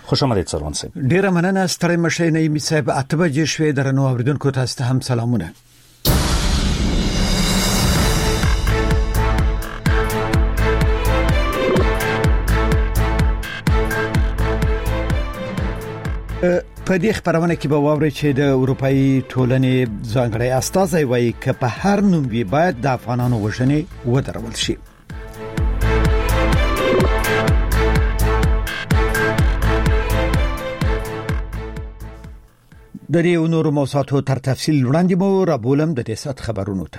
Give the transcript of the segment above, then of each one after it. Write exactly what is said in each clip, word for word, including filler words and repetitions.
خوش آمدید سروان صاحب. ډیره مننه ستړی مشه نعیمي صاحب. اته بجې شوې درنو اوریدونکو تاسو ته هم سلامونه. په دې خبرونه کې به واوري چې د اروپאי ټولنې ځانګړی استازی وایي چې په هر نوم وی باید د افغانانو وژنې ودرول شي. د دې نورو موضوعاتو تر تفصیل وړاندې مو را بولم د دې سات خبرونو ته.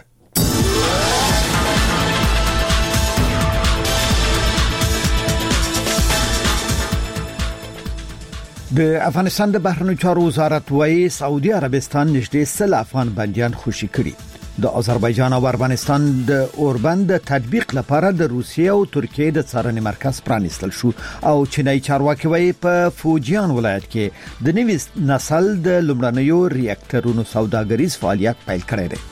د افغانستان د بهرنیو چارو وزارت وايي سعودي عربستان نږدې سل افغان بنديان خوشي کړي. د آذربایجان او افغانستان د اوربند د تطبیق لپاره د روسیې او ترکیې د څارنې مرکز پرانیستل شو او چینای چارواکي وايي په فوجیان ولایت کې د نوي نسل د لومړنیو ریاکټرونو سوداګریز فعالیت پیل کړی دی.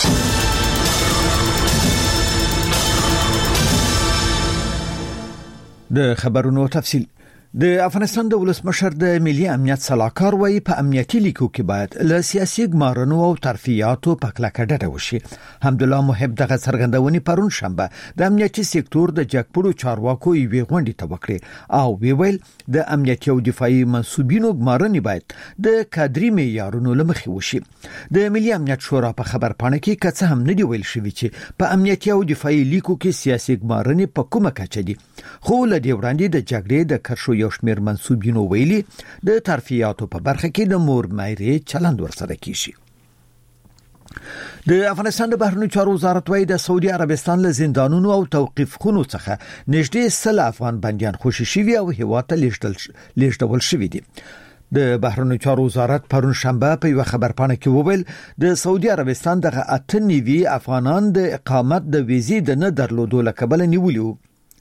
د خبرونو تفصیل. د افغانستان د ولسمشر د ملي امنیت صلاحکار وايي په امنیتي لیکو کې باید له سیاسي ګمارنو او ترفیعاتو په کلکه ډډه وشي. حمدالله محب دغه څرګندونې پرون شنبه د امنیتي سکتور د جګپړو چارواکو یوې غونډې ته وکړې او ویل د امنیتي او دفاعي منسوبینو ګمارنې باید د کادري معیارونو لمخې وشي. د ملي امنیت شورا په خبرپاڼه کې کڅ هم نه دی ویل شوی چې په امنیتي او دفاعي لیکو کې سیاسي ګمارنې په کومه کچه دي، خو له دې وړاندې د جګړې د کرښو یو شمېر منسوبینو ویلي د ترفیعاتو په برخه کې د مور مایرې چلند ورسره کیږي. د افغانستان د بهرنیو چارو وزارت وايي د سعودي عربستان له زندانونو او توقيف خونو څخه نږدې سل افغان بنديان خوشي شوي او هیواد ته لیږدول شوي دي. د بهرنیو چارو وزارت پرون شنبه په یو خبرپاڼه کې وویل د سعودي عربستان دغه اته نیوي افغانان د اقامت د ویزې د نه درلودو له کبله نیولیو.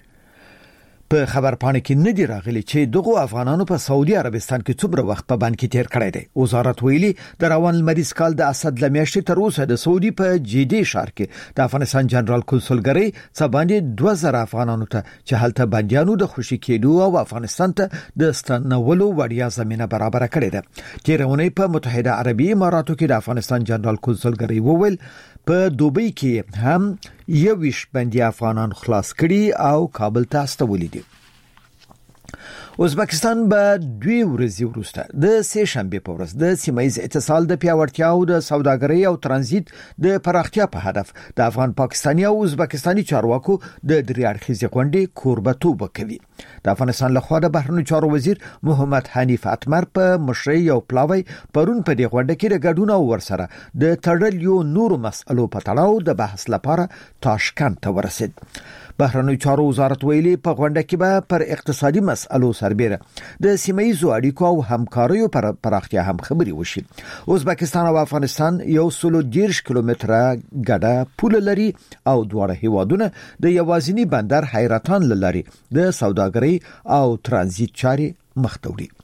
په خبرپاڼه کې نه دی راغلی چې دغه افغانانو په سعودي عربستان کې څومره وخت په بند کې تیر کړی دی. وزارت ویلي د روان لمریز کال د اسد لمیاشتې تر اوسه د سعودي په جدي ښار کې د افغانستان جنرال کنسولګری څه باندې دوه زره افغانانو ته چې هلته بنديانو د خوشي کېدو او افغانستان ته د ستنولو وړیا زمينه برابر کړې ده. تیرونه په متحده عربي اماراتو کې د افغانستان جنرال کنسولګری وویل په دوبۍ کې هم یویش بندي افغانان خلاص کړي او کابل ته استولي دي. ازبکستان به دوی ورځې وروسته د سه شنبه په ورځ د سیمایي اتصال د پیاوړتیا او د سوداګرۍ او ترانزیت د پراختیا په هدف د افغان پاکستاني او ازبکستاني چارواکو د درې اړخیزې غونډې کوربتوب کوي. د افغانستان لخوا د بهرنیو چارو وزیر محمد حنیف اتمر په مشرۍ یو پلاوی پرون په دې غونډه کې د ګډون او ورسره د تړلیو نورو مسئلو په تړاو د بحث لپاره تاشکند ته ورسید. بهرنیو چارو وزارت ویلي په غونډه کې به پر اقتصادي مسئلو سربېره د سیمایي اړیکو او همکاریو پر پراختیا هم خبري وشي. ازبکستان او افغانستان یو سلو دیرش کیلومتره ګډه پوله لري او دواړه هیوادونه د یوازینی بندر حیرتان لري د سوداګرۍ او ترانزیت چارې مخ ته وړي.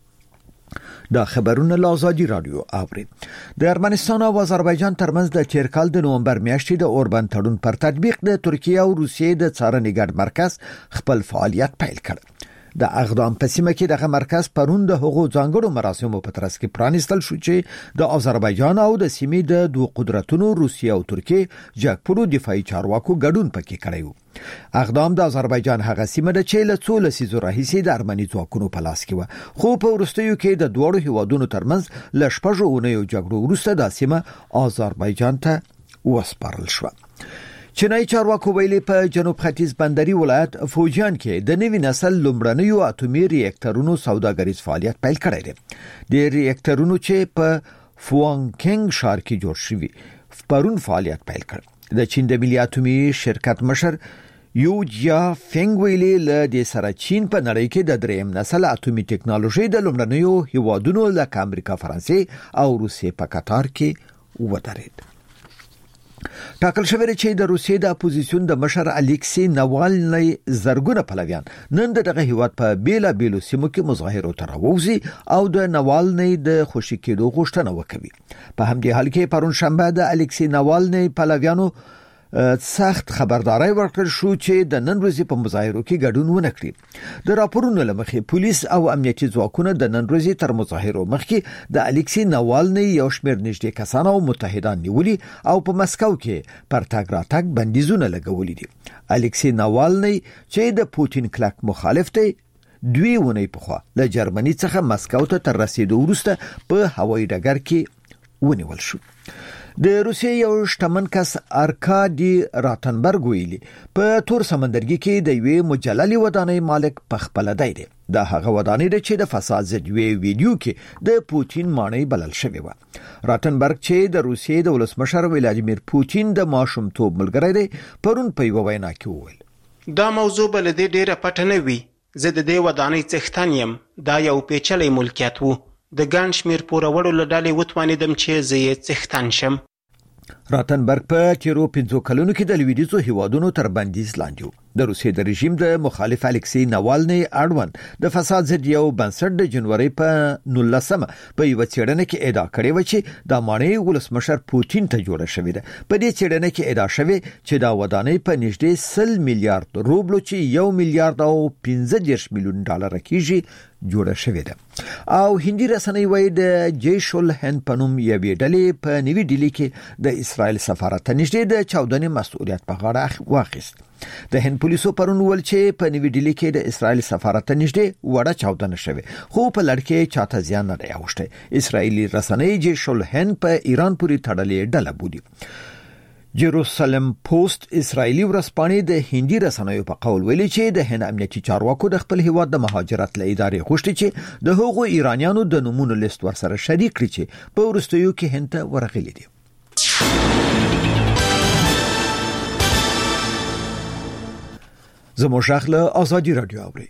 دا خبرونه له آزادي رادیو اوري. د ارمنستان او آذربایجان ترمنځ د تیر کال د نومبر میاشتې د اوربند تړون پر تطبیق د ترکیه او روسیې د څارنې ګډ مرکز خپل فعالیت پیل کړ. د اقدام په سیمه کې دغه مرکز پرون د هغو ځانګړو مراسمو په ترڅ کې پرانیستل شو چې د آذربایجان او د سیمې د دوه قدرتونو روسیه او ترکیه جګپړو دفاعي چارواکو ګډون پکې کړی و. اقدام د آذربایجان هغه سیمه ده چې له څو لسیزو راهیسې د ارمني ځواکونو په لاس کې و، خو په وروستیو کې د دوړو هیوادونو ترمنځ له شپږو اونیو جګړو وروسته د سیمه آذربایجان ته وسپارل شو. چینای چارواکو ویلي په جنوب ختیځ بندري ولایت فوجیان کې د نوي نسل لومړنیو اټومي ریاکټرونو سوداګریز فعالیت پیل کړی دی. د ریاکټرونو چې په فوانګینګ ښار کې جوړ شوی پرون فعالیت پیل کړ. د چین د ملي اټومي شرکت مشر یو جیا فنګ ویلي له دې سره چین په نړۍ کې د دریم نسل اټومي ټکنالوژي د لومړنیو هیوادونو لکه امریکا، فرانسې او روسیې په قطار کې ودرېد. ټاکل شوی چې د روسیې د اپوزیسیون د مشر الیکسی ناوالنی زرګونه پلویان نن دغه هیواد په بیلا بیلو سیمو کې مظاهرو ته راوځي او د ناوالنی د خوشی کېدو غوښتنه وکوي. په همدې حال کې پرون شنبه د الیکسی ناوالنی پلویانو سخت خبرداري ورکړ شو چې د نن ورځې په مظاهرو کې ګډون ونه کړي. د راپورونو لمخې پولیس او امنیتي ځواکونه د نن ورځې تر مظاهرو مخکې د الکسی ناوالني یو شمېر نږدې کسان او متحدان نیولي او په مسکو کې پر تاګ راتګ بندیزونه لګولي دي. الکسی ناوالني چې د پوتین کلک مخالف دی دوی ونی پخوا له جرمني څخه مسکو ته تر رسیدو وروسته په هوایي ډګر کې ونیول شو. د روسیې یو شتمن کس ارکادي راتنبرګ ویلي په تور سمندرګي کې د یوې مجللې ودانۍ مالک په خپل دی دی دا هغه ودانۍ ده چې د فساد ضد ویډیو کې د پوتین مانۍ بلل شوی و. راتنبرګ چې د روسیې د ولسمشر ولادیمیر پوتین د ماشومتوب ملګری دی پرون په یو وینا کې وویل دا موضوع بل دې ډیره پټه نه وي. زه د دې ودانۍ څښتن یم. دا یو پیچلی ملکیت وو. د ګڼ شمېر پوروړو له ډلې وتوانېدم چې زه یې څښتن شم. راتنبرګ په تیرو پنځو کلونو کې د لویدیځو هیوادونو تر بندیز لاندې و. د روسیې د رژیم د مخالف الکسی ناوالني اړوند د فساد ضد یو بنسټ د جنوري په نولسمه په یو څېړنه کې ادعا کړې و چې د مانۍ ولسمشر پوتین ته جوړه شوې ده. په دې څېړنه کې ادعا شوې چې دا ودانۍ په نږدې سل میلیارډ روبلو چې یو میلیارډ او پنځه دېرش میلیون ډالر کېږي جوړه شوې ده. او هندي رسنۍ وايي د جیش الهند په نوم یوې ډلې په نوي ډیلي کې د اسرائیل سفارت ته نږدې د چاودنې مسؤلیت په غاړه واخیست. د هند پولیسو پرون ول چې په نوي ډیلي کې د اسرائیل سفارت ته نږدې وړه چاودنه شوې خو په لړ کې چاته زیان نه دی اوښتی. اسرائیلي رسنۍ جیش الهند په ایران پورې تړلې ډله بولي. جروسلم پوسټ اسرائیلی ورځپاڼې د هندي رسنیو په قول ویلي چې د هند امنیتي چارواکو د خپل هیواد د مهاجرت له ادارې غوښتي چې د هغو ایرانیانو د نمونه لیست ورسره شریک کړي چې په وروستیو کې هند ته ورغلي دي. زموږ غږ له آزادي رادیو اوري.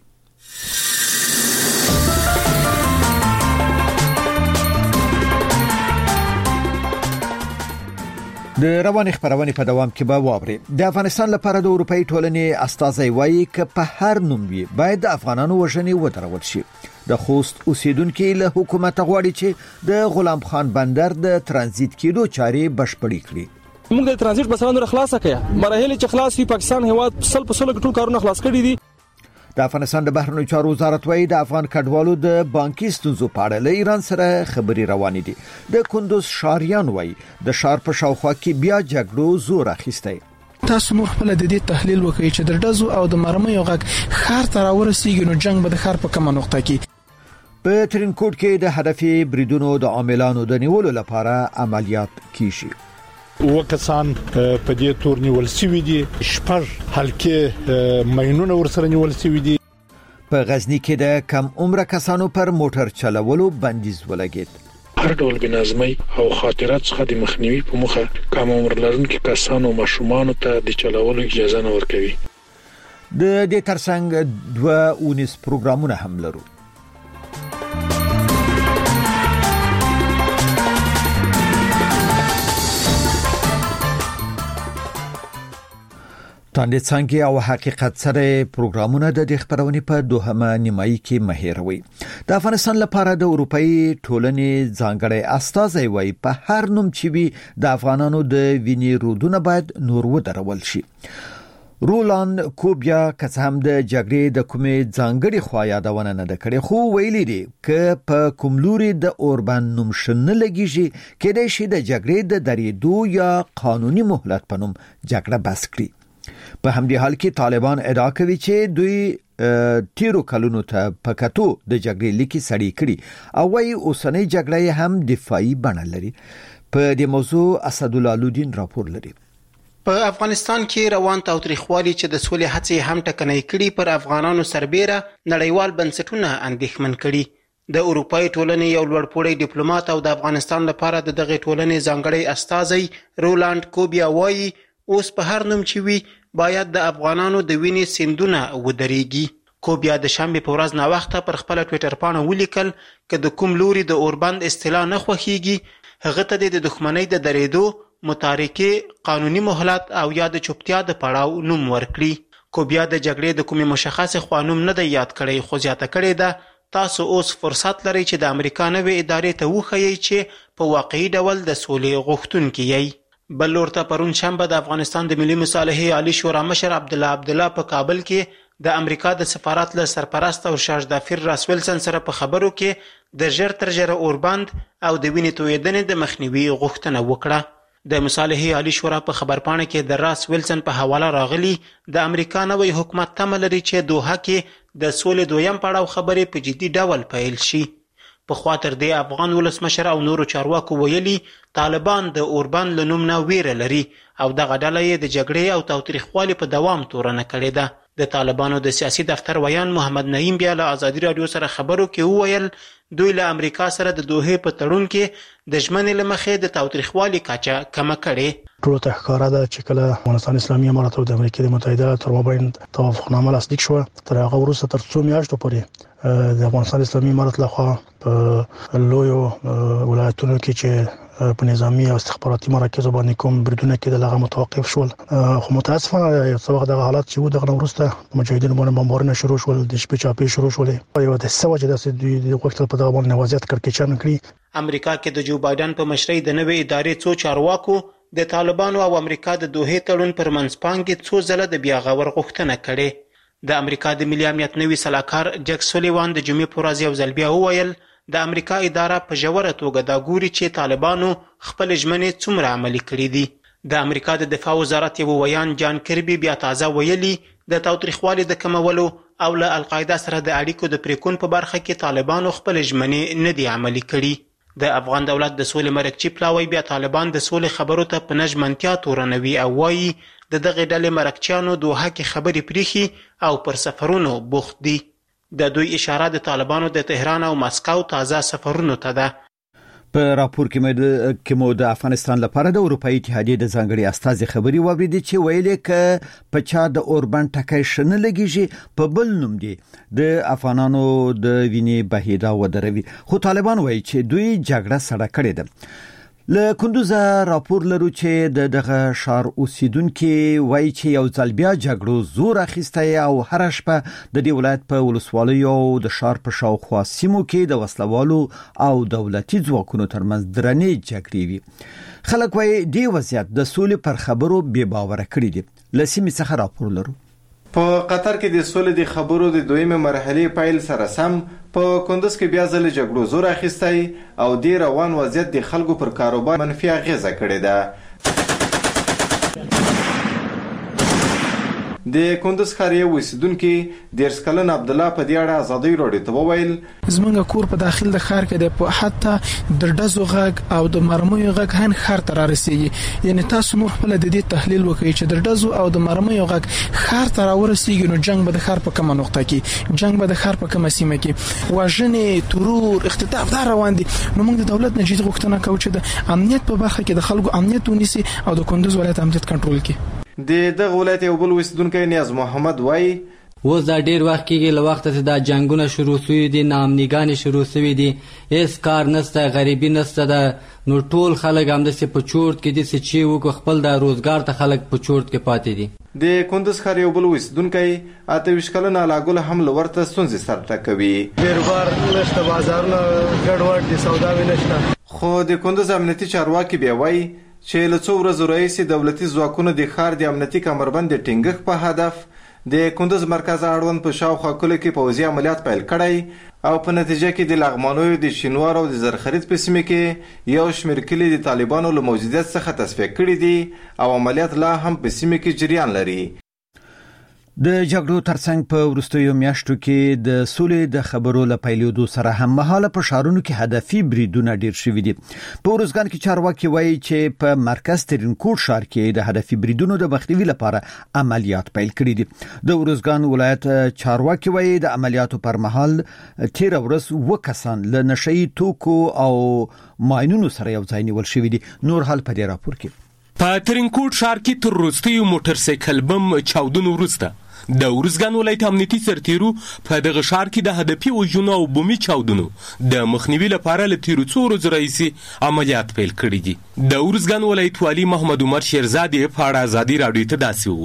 د رواني خبرونه په دوام کې به واوري. د افغانستان لپاره د اروپאי ټولنې استازي وایي ک په هر نوم وي باید د افغانانو وژنې ودرول شي. د خوست اوسیدونکو له حکومت غواړي چې د غلام خان بندر د ترانزیت کېدو چارې بشپړې کړي. موږ د ترانزیت بسانو خلاصه کړه. مراحل چې خلاص وي پاکستان هواد سل په سل ټول کارونه خلاص کړي دي. د افغانستان د بهرنیو چارو وزارت وايي د افغان کډوالو د بانکي ستونزو په اړه له ایران سره خبري روانې دي. د کندوز شاریان وايي د شار په شاوخوا کې بیا جګړو زور اخیستی. تاسو نور خپل د دې تحلیل وکړئ چې د ډزو او د مرمۍ غږ خار تر ورسیږي نو جنگ به د خار په کومه نقطه کې. په ترینکوټ کې د هدفي بریدونو د عاملانو د نیولو لپاره عملیات کیږي. وکسان په دې تور نیول سوي دي. شپږ حلقې ماینونه ورسره نیول سوي دي. په غزنی کې د کم عمر کسانو پر موټر چلولو بندیز ولګید. هر ډول بنظمي او خاطرات څخه د مخنیوي په موخه کم عمر لرونکو کسانو او ماشومان ته د چلولو اجازه نه ورکوي. د دې ترڅنګ دوه اونیس پروګرامونه هم لرو. تاندې څنګه او حقیقت سره پروګرامونه د دې خبرونې په دوهمه نیمایي کې مهیروي. د افغانستان لپاره د اروپאי ټولنې ځانګړی استازي وایي په هر نوم چې وي د افغانانو د وینې رودونه باید نور ودرول شي. رولاند کوبیا که هم د جګړې د کومې ځانګړي خوا یادونه نه کړې خو ویلي دي ک په کوملوري د اوربان نوم شنه لګیږي کېدای شي د جګړې د درېدو یا قانوني مهلت په نوم جګړه بس کړي. په همدې حال کې طالبان ادعا کوي چې دوی تیرو کلونو ته پکاتو د جګړې لیکي سړی کړي او وايي اوسنۍ جګړه هم دفاعي بڼه لري. په دې موضوع اسد الله لودین راپور لري. په افغانستان کې روان تاوتریخوالي چې د سولې هڅې هم ټکنۍ کړي پر افغانانو سربېره نړیوال بنسټونه اندېښمن کړي. د اروپאי ټولنې یو لوړپوړی ډیپلوماټ او د افغانستان لپاره د دغه ټولنې ځانګړی استازی رولاند کوبیا وایي اوس په هر نوم چې وي باید د افغانانو د وینې سیندونه ودرېږي. کوبیا د شنبې په ورځ ناوخته پر خپل ټویټر پاڼه ولیکل ک د کوم لوري د اوربند اصطلاح نه خوښیږي هغه ته د دښمنۍ د درېدو متارکه قانوني مهلت او یا د چوپتیا د پړاو نوم ورکړي. کوبیا د جګړې د کومې مشخص خوانوم نه دی یاد کړی خو زیاته کړې ده تاسو اوس فرصت لرئ چې د امریکا نوې ادارې ته وښیئ چې په واقعي ډول د سولې غوښتونکي یې. بل ورته پرون شنبه د افغانستان د ملي مصالحې عالی شورا مشر عبدالله عبدالله په کابل کې د امریکا د سفارت له سرپرست او شارج دافیر راس ویلسن سره په خبرو کې د ژر تر ژره اوربند او د وینې تویېدنې د مخنیوي غوښتنه وکړه. د مصالحې عالی شورا په خبرپاڼه کې د راس ویلسن په حواله راغلي د امریکا نوی حکومت تمه لري چې دوحه کې د سولې دویم پړاو خبرې په جدي ډول پیل شي. په خوا تر دې افغان ولسمشر او نورو چارواکو ویلي طالبان د اوربند له نوم نه ویره لري او دغه ډله یې د جګړې او تاوتریخوالي په دوام تورنه کړې ده. د طالبانو د سیاسي دفتر ویان محمد نعیم بیا له ازادي راډیو سره خبرو کې وویل دوی له امریکا سره د دوحې په تړون کې د ژمنې له مخې د تاوتریخوالي کچه کمه کړې. ټولو ته ښکاره ده چې کله افغانستان اسلامي امارات او د امریکا متحده ایالاتو تر مابین توافقنامه لاسلیک شوه، تر هغه وروسته تر څو میاشتو پورې د افغانستان اسلامي امارات لخوا په لویو ولایتونو کې چې په نظامی او استخباراتي مراکزو باندې کوم بریدونه کې د لغه متوقف شول، خو متاسفانه یو څه وخت دغه حالات چې و دغه وروسته مجاهدین باندې بمبارونه شروع شول، د شپې چاپې شروع شولې، یو د سوجه د دوی د وخت په دغه باندې وضعیت کړکېچن کړی. امریکا کې د جو بایدن په مشرۍ د نوې ادارې څو چارواکو د طالبانو او امریکا د دوحې تړون پر منځپانګې څو ځله د بیا غور غوښتنه کړې. د امریکا د ملي امنیت نوي سلاکار جک سولیوان د جمعې په ورځ یو ځل بیا وویل د امریکا اداره په ژوره توګه دا ګوري چې طالبانو خپل ژمنې څومره عملي کړي دي. د امریکا د دفاع وزارت یو ویان جان کربي بیا تازه ویلي د تاوتریخوالي د کمولو او له القاعده سره د اړیکو د پریکون په برخه کې طالبانو خپل ژمنې نه دي عملي کړي. د افغان دولت د سولې مرکچی پلاوی بیا طالبان د سولې خبرو ته په نژمنتیا تورنوي او وایي د دغه ډلې مرکچیانو دوحه کې خبرې پریخي او پر سفرونو بوخت دي. د دوی اشاره د طالبانو د تهران او مسکو تازه سفرونو ته ده. په راپور کې مو د افغانستان لپاره د اروپאי اتحادیې د ځانګړي استازي خبري واوریدي چې ویلې ک په چا د اوربند ټکای شنه لګیږي په بل نوم دي د افغانانو د وینې بهیدا ودروي، خو طالبان وایي چې دوی جګړه سړه کړې ده. له کندوز راپور لرو چې د دغه شار اوسیدونکو وایي چې یو ځل بیا جګړو زور اخیستی او هر شپه د دې ولایت په ولسوالیو او د شار په شاوخوا سیمو کې د وسلوالو او دولتي ځواکونو ترمنځ درنې جګړې وي. خلک وایي دې وضعیت د سولې پر خبرو بې باوره کړي دي. له سیمې څخه راپور لرو. په قطر کې د سولې د خبرو د دویمه مرحله پیل سره سم په کندوز کې بیا ځل جګړو زور اخیستی او د روان وضعیت د خلکو پر کاروبار منفي اغیزه کړې ده. د کندوز ښار یو اوسیدونکي دیرش کلن عبدالله په دې اړه ازادي راډیو ته وویل زمونږ کور په داخل د ښار کې د په حتی د ډزو غږ او د مرمیو غږ هن ښار ته رارسیږي. یعنی تاسو نور خپل د دې تحلیل وکړئ چې د ډزو او د مرمیو غږ ښار ته راورسیږي نو جنگ به د ښار په کومه نقطه کې، جنگ به د ښار په کومه سیمه کې، وژنې، ترور، اختطاف دا روان دي. نو موږ د دولت نه جدي غوښتنه کوو چې د امنیت په برخه کې د خلکو امنیت ونیسي او د کندوز ولایت امنیت کنټرول کړي. د دغه ولایت یو بل اوسیدونکی نیاز محمد وایي اوس دا ډیر وخت کېږي له وخته چې دا جنگونه شروع شوي دي، ناامنیګانې شروع شوي دي، هیڅ کار نشته، غریبي نشته ده، نو ټول خلک همداسې په چورت کې دي چې وکړو خپل د روزګار ته خلک په چورت کې پاتې دي. د کندوز ښار یو بل اوسیدونکی اته ویشت کلن علاګل هم له ورته ستونزې سر ټکوي. بیروبار نشته، بازارونه ګډوډ دي، سوداوي نشته. خو د کندوز امنیتي چارواکي بیا وایي چې له څو ورځو راهیسې دولتي ځواکونو د ښار د امنیتي کمربند د ټینګښت په هدف د کندوز مرکز اړوند په شاوخوا کلو کې پوځي عملیات پیل کړی او په نتیجه کې د لغمانیو د شینوار او د زرخرید په سیمه کې یو شمېر کلي د طالبانو له موجودیت څخه تصفیه کړي دي او عملیات لا هم په سیمه کې جریان لري. د جګړو ترڅنګ په وروستیو میاشتو کې د سولې د خبرو له پیلېدو سره هم مهاله په ښارونو کې هدفي بریدونه ډیر شوي دي. په ورځګان کې چارواکي وایي چې په مرکز ترینکوټ ښار کې د هدفي بریدونو د مخنیوي لپاره عملیات پیل کړي دي. د ورځګان ولایت چارواکي وایي د عملیاتو پر مهال تیر ورځ و کسان له نشئی توکو او ماینونو سره یو ځای نیول شوي دي. نور حال په دې راپور کې په ترینکوټ ښار کې تر وروستیو موټر سایکل بم چاودنو وروسته د ورځګان ولایت امنیتي سرتیرو په دغه ښار کې د هدفي وژنو او بومي چاودنو د مخنیوي لپاره له تیرو څو ورځو راهیسې عملیات پیل کړي دي. د ورځګان ولایت والي محمد عمر شیرزادې په اړه ازادي راډیو ته داسې وویل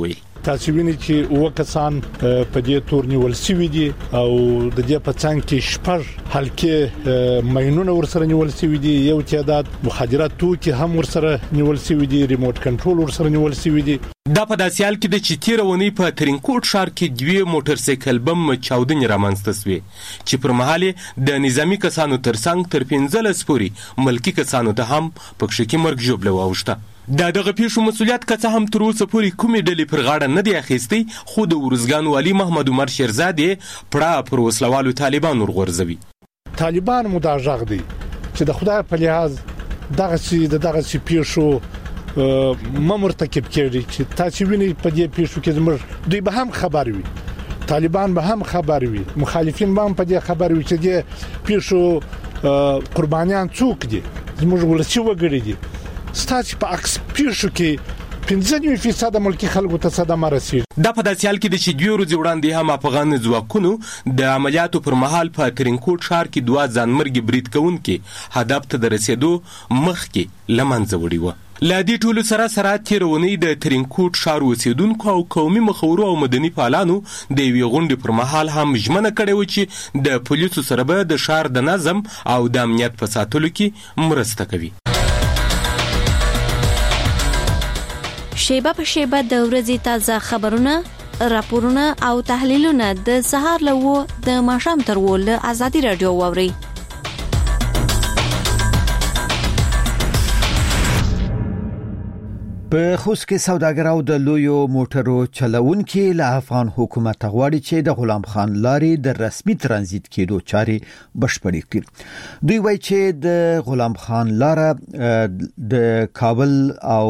تاسو وینئ چې اوه کسان په دې تور نیول شوي دي او د دې په څنګ کې شپږ هلکې ماینونه ورسره نیول شوي دي، یو تعداد مخدرات توکي هم ورسره نیول شوي دي، ریموټ کنټرول ورسره نیول شوي دي. دا په داسې حال کې د چې تېره اونۍ په ترینکوټ ښار کې دوې موټر سایکل بم چاودنې رامنځته سوې چې پر مهال د نظامي کسانو ترڅنګ تر پنځلس پورې ملکي کسانو ته هم پکښې کې مرګ ژوبله واوښته. دا دغه پیښو مسؤلیت که څه هم تر اوسه پورې کومې ډلې پر غاړه نه دی اخیستی، خو د ورزګان والي محمد عمر شیرزاد پړه پر وسلوالو طالبان ورغورځوي. طالبان مو دا غږ دی چې د خدای په لحاظ دغسې د دغسې پیښو ما مرتکب کړي چې تاسو وینئ په دې پیښو کې زموږ دوی به هم خبر وي، طالبان به هم خبر وي، مخالفین به هم په دې خبر وي چې دې پیښو قربانیان څوک دي، زموږ ولسي وګړي دي. ستاسو په عکس پیښو کې پنځه نوي فیصد ملکي خلکو ته صدمه رسیږي. دا په داسې حال کې د چې دوی ورځې وړاندې هم افغان ځواکونو د عملیاتو پر مهال په ترینکوټ ښار کې دوه ځانمرګي برید کوونکي هدف ته د رسېدو مخکې له منځه وړي وه. له دې ټولو سره سره تېره اونۍ د ترینکوټ ښار اوسېدونکو او قومي مخورو او مدني فعالانو د یوې غونډې پر مهال هم ژمنه کړې وه چې د پولیسو سره به د ښار د نظم او د امنیت په ساتلو کې مرسته کوي. شیبه په شیبه د ورځې تازه خبرونه، راپورونه او تحلیلونه د سهار له وو د ماښام تر وو له ازادي رادیو واورئ. په خوست کې سوداګر او د لویو موټرو چلوونکي له افغان حکومت غواړي چې د غلام خان لارې د رسمي ترانزیت کېدو چارې بشپړې کړي. دوی وایي چې د غلام خان لاره د کابل او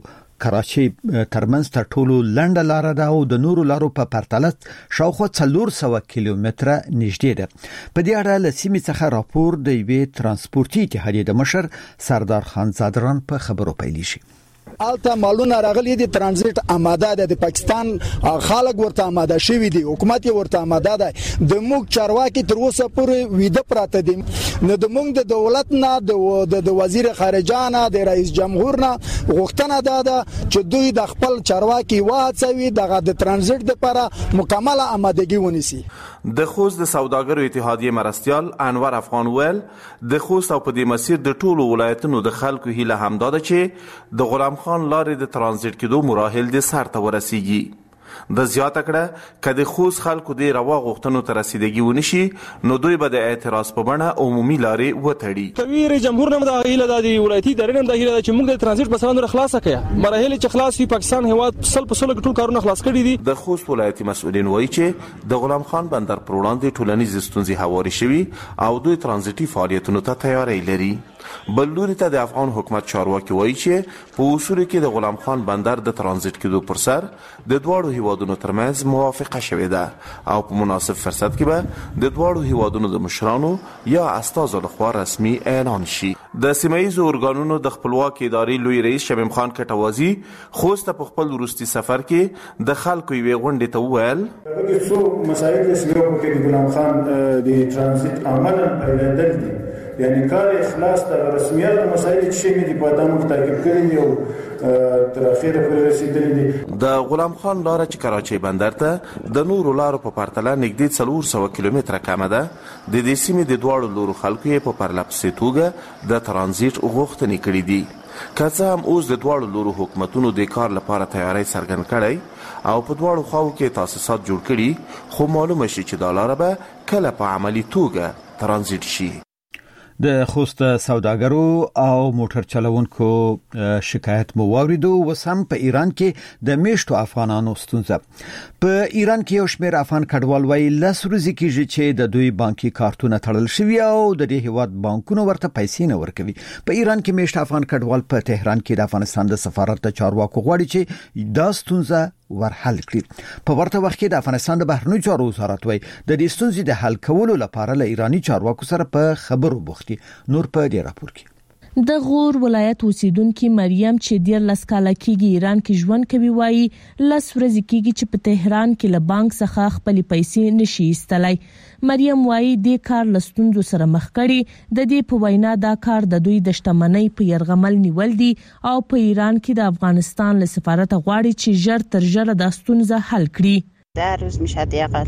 کراچي ترمنځ تر ټولو لنډه لاره ده او د نورو لارو په پرتله شاوخوا څلور سوه کیلومتره نږدې ده. په دې اړه له سیمې څخه راپور د یوې ترانسپورتي اتحادیې د مشر سردار خان زادران په خبرو پیلېږي. الته مالونه راغلي دي، ترانزیت آماده ده، د پاکستان خلک ورته آماده شوی دي، حکومت یې ورته آماده ده. د موږ چارواکي تر اوسه پورې ویده پراته دي. نه د موږ د دولت نه د وزیر خارجه نه د رئیس جمهور نه غوښتنه ده چې دوی د خپل چارواکي وهڅوي دغه د ترانزیت لپاره مکمله آمادګي ونیسي. د خوست د سوداګرو اتحادیې مرستیال انور افغان ویل د خوست او په دې مسیر د ټولو ولایتونو د خلکو هیله همدا ده چې د غلام خان لارې د ترانزیت کېدو مراحل د سر ته ورسیږي. د زیاته کړه که د خوست خلکو د روا غوښتنو ته رسیدګي ونشي نو دوی به د اعتراض په بڼه عمومي لارې وتړي. کوي جمهور نه د هیله د ولایتي ادارې نه د هیله چې موږ د ترانزیت مسله نور خلاصه کړو، مراحل چې خلاص وي پاکستان هواد سل په سل ټول کارونه خلاص کړي دي. د خوست ولایتي مسؤلین وایي چې د غلام خان بندر پر وړاندې ټولنیز ستونزې هواري شوي او دوی ترانزیتي فعالیتونو ته تیاری لري. بل لوري ته د افغان حکومت چارواکي وایي چې په اصول کې د غلام خان بندر د ترانزیت کېدو پر سر د دواړو هیوادونو ترمنځ موافقه شوې ده او په مناسب فرصت کې به د دواړو هیوادونو د مشرانو یا استازو لخوا رسمي اعلان شي. د سیمه‌ییزو ارګانونو د خپلواکۍ ادارې لوی رئیس شمیم خان کټوازي خوست په خپل وروستي سفر کې د خلکو یوې غونډې ته وویل چې څو مسایل چې د غلام خان د ترانزیت عملاً پیدل دي، یعنی کار اخلاص ته رسمیت مسایل چې نه دي په دامن تعقیب کړي دي او تر اخره پورې رسیدلي دي. د غلام خان لاره چې کراچۍ بندر ته د نورو لارو په پرتله نږدې څلور سوه کیلومتره کمه ده. د دې سیمې د دواړو لورو خلکو یې په پرله پسې توګه د ترانزیت غوښتنې کړي دي. که څه هم اوس د دواړو لورو حکومتونو د کار لپاره تیاری څرګند کړی او په دواړو خواو کې تاسیسات جوړ کړي، خو معلومه شي چې دا لاره به کله په عملي توګه ترانزیت شي. د خوست سوداګرو او موټر چلوونکو شکایت مو واوریدو. وسم په ایران کې د میشتو افغانانو ستونزه. په ایران کې یو شمېر افغان کډوال وایي لس ورځې کېږي چې د دوی بانکي کارتونه تړل شوي او د دې هیواد بانکونو ورته پیسې نه ورکوي. په ایران کې میشت افغان کډوال په تهران کې د افغانستان د سفارت د چارواکو غواړي چې دا ستونزه ورحل کړي. په ورته وخت کې د افغانستان د بهرنیو چارو وزارت وایي د دې ستونزې د حل کولو لپاره له ایراني چارواکو سره په خبرو بوختي. نور په دې راپور کې د غور ولایت اوسیدونکو مریم چې ډیر لسکاله کېږي ایران کې ژوند کوي وایي لس ورځې کېږي چې په تهران کې له بانک څخه خپل پیسې نشي ایستلای. مریم وایي د کار لستونزو سره مخ کړي. د دې په وینا دا کار د دوی د شتمنۍ په يرغمل نیول دي او په ایران کې د افغانستان له سفارت غواړي چې ژر تر ژره د ستونزه حل کړي. در روز میشه دیقل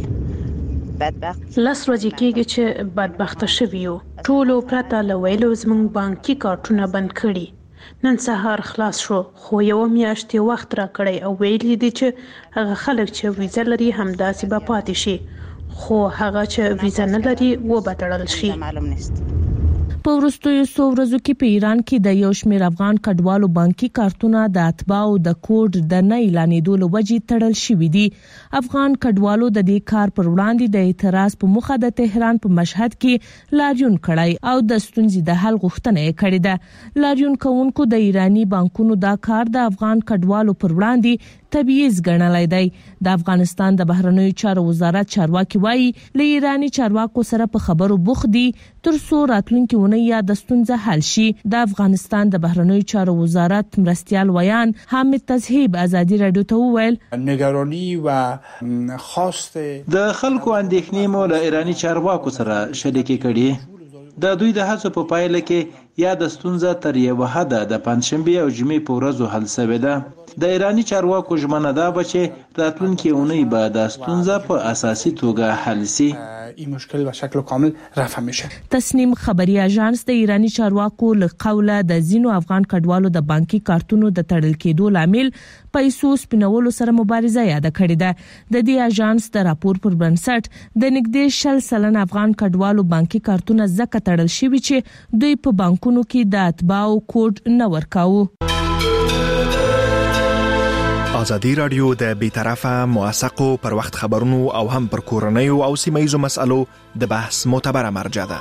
بدبخت لس ورځې کېږي چې بدبخته شوي یو. ټولو پرته له ویلو زموږ بانکي کارتونه بند کړي. نن سهار خلاص شو خو یو میاشت وخت را کړی او ویلي دي چې هغه خلک چې ویزه لري همداسې به پاتې شي خو هغه چې ویزه نه لري و به تړل شي. معلوم نیست. په وروستیو څو ورځو کې په ایران کې د یو شمېر افغان کډوالو بانکي کارتونه د اتباعو د کوډ د نه اعلانېدو له وجې تړل شوي دي. افغان کډوالو د دې کار پر وړاندې د اعتراض په مخه د تهران په مشهد کې لاریون کړی او د ستونزې د حل غوښتنه یې کړې ده. لاریون کوونکو د ایرانی بانکونو دا کار د افغان کډوالو پر وړاندې تبعیض ګڼلای دی. د افغانستان د بهرنیو چارو وزارت چارواکي وایي له ایرانی چارواکو سره په خبرو بوخت دي تر څو راتلونکي ونې یا د ستونزه حل شي. د افغانستان د بهرنیو چارو وزارت مرستيال ویان حامد تزهیب ازادي رادیو ته وویل نگرانی و خواست د خلکو اندېښنې مو له ایرانی چارواکو سره شریکې کړي. د دوی د هڅو په پایله کې یا د ستونزه تر یو حده د پنځشنبه او جمعې په ورځو حل شوې ده. د ایرانی چارواکو ژمنه ده چې راتلونکي اونۍ به د ستونزه په اساسي توګه حل شي. این مشکل به شکل کامل رفع میشه. تسنیم خبري اژانس د ایرانی چارواکو له قوله د زینو افغان کډوالو د بانکي کارتونو د تړل کېدو لامل پیسو سپینولو سره مبارزه یاد کړې ده. د دې اژانس د راپور پر بنسټ د نږدې شل سلن افغان کډوالو بانکي کارتونه ځکه تړل شوي چې دوی په بانکونو کې د اتباعو کوډ نه ورکاوه. ازادي رادیو د بیطرفه موثقو پر وخت خبرونو او هم پر کورنیو او سیمایزو مسالو د بحث معتبره مرجع ده.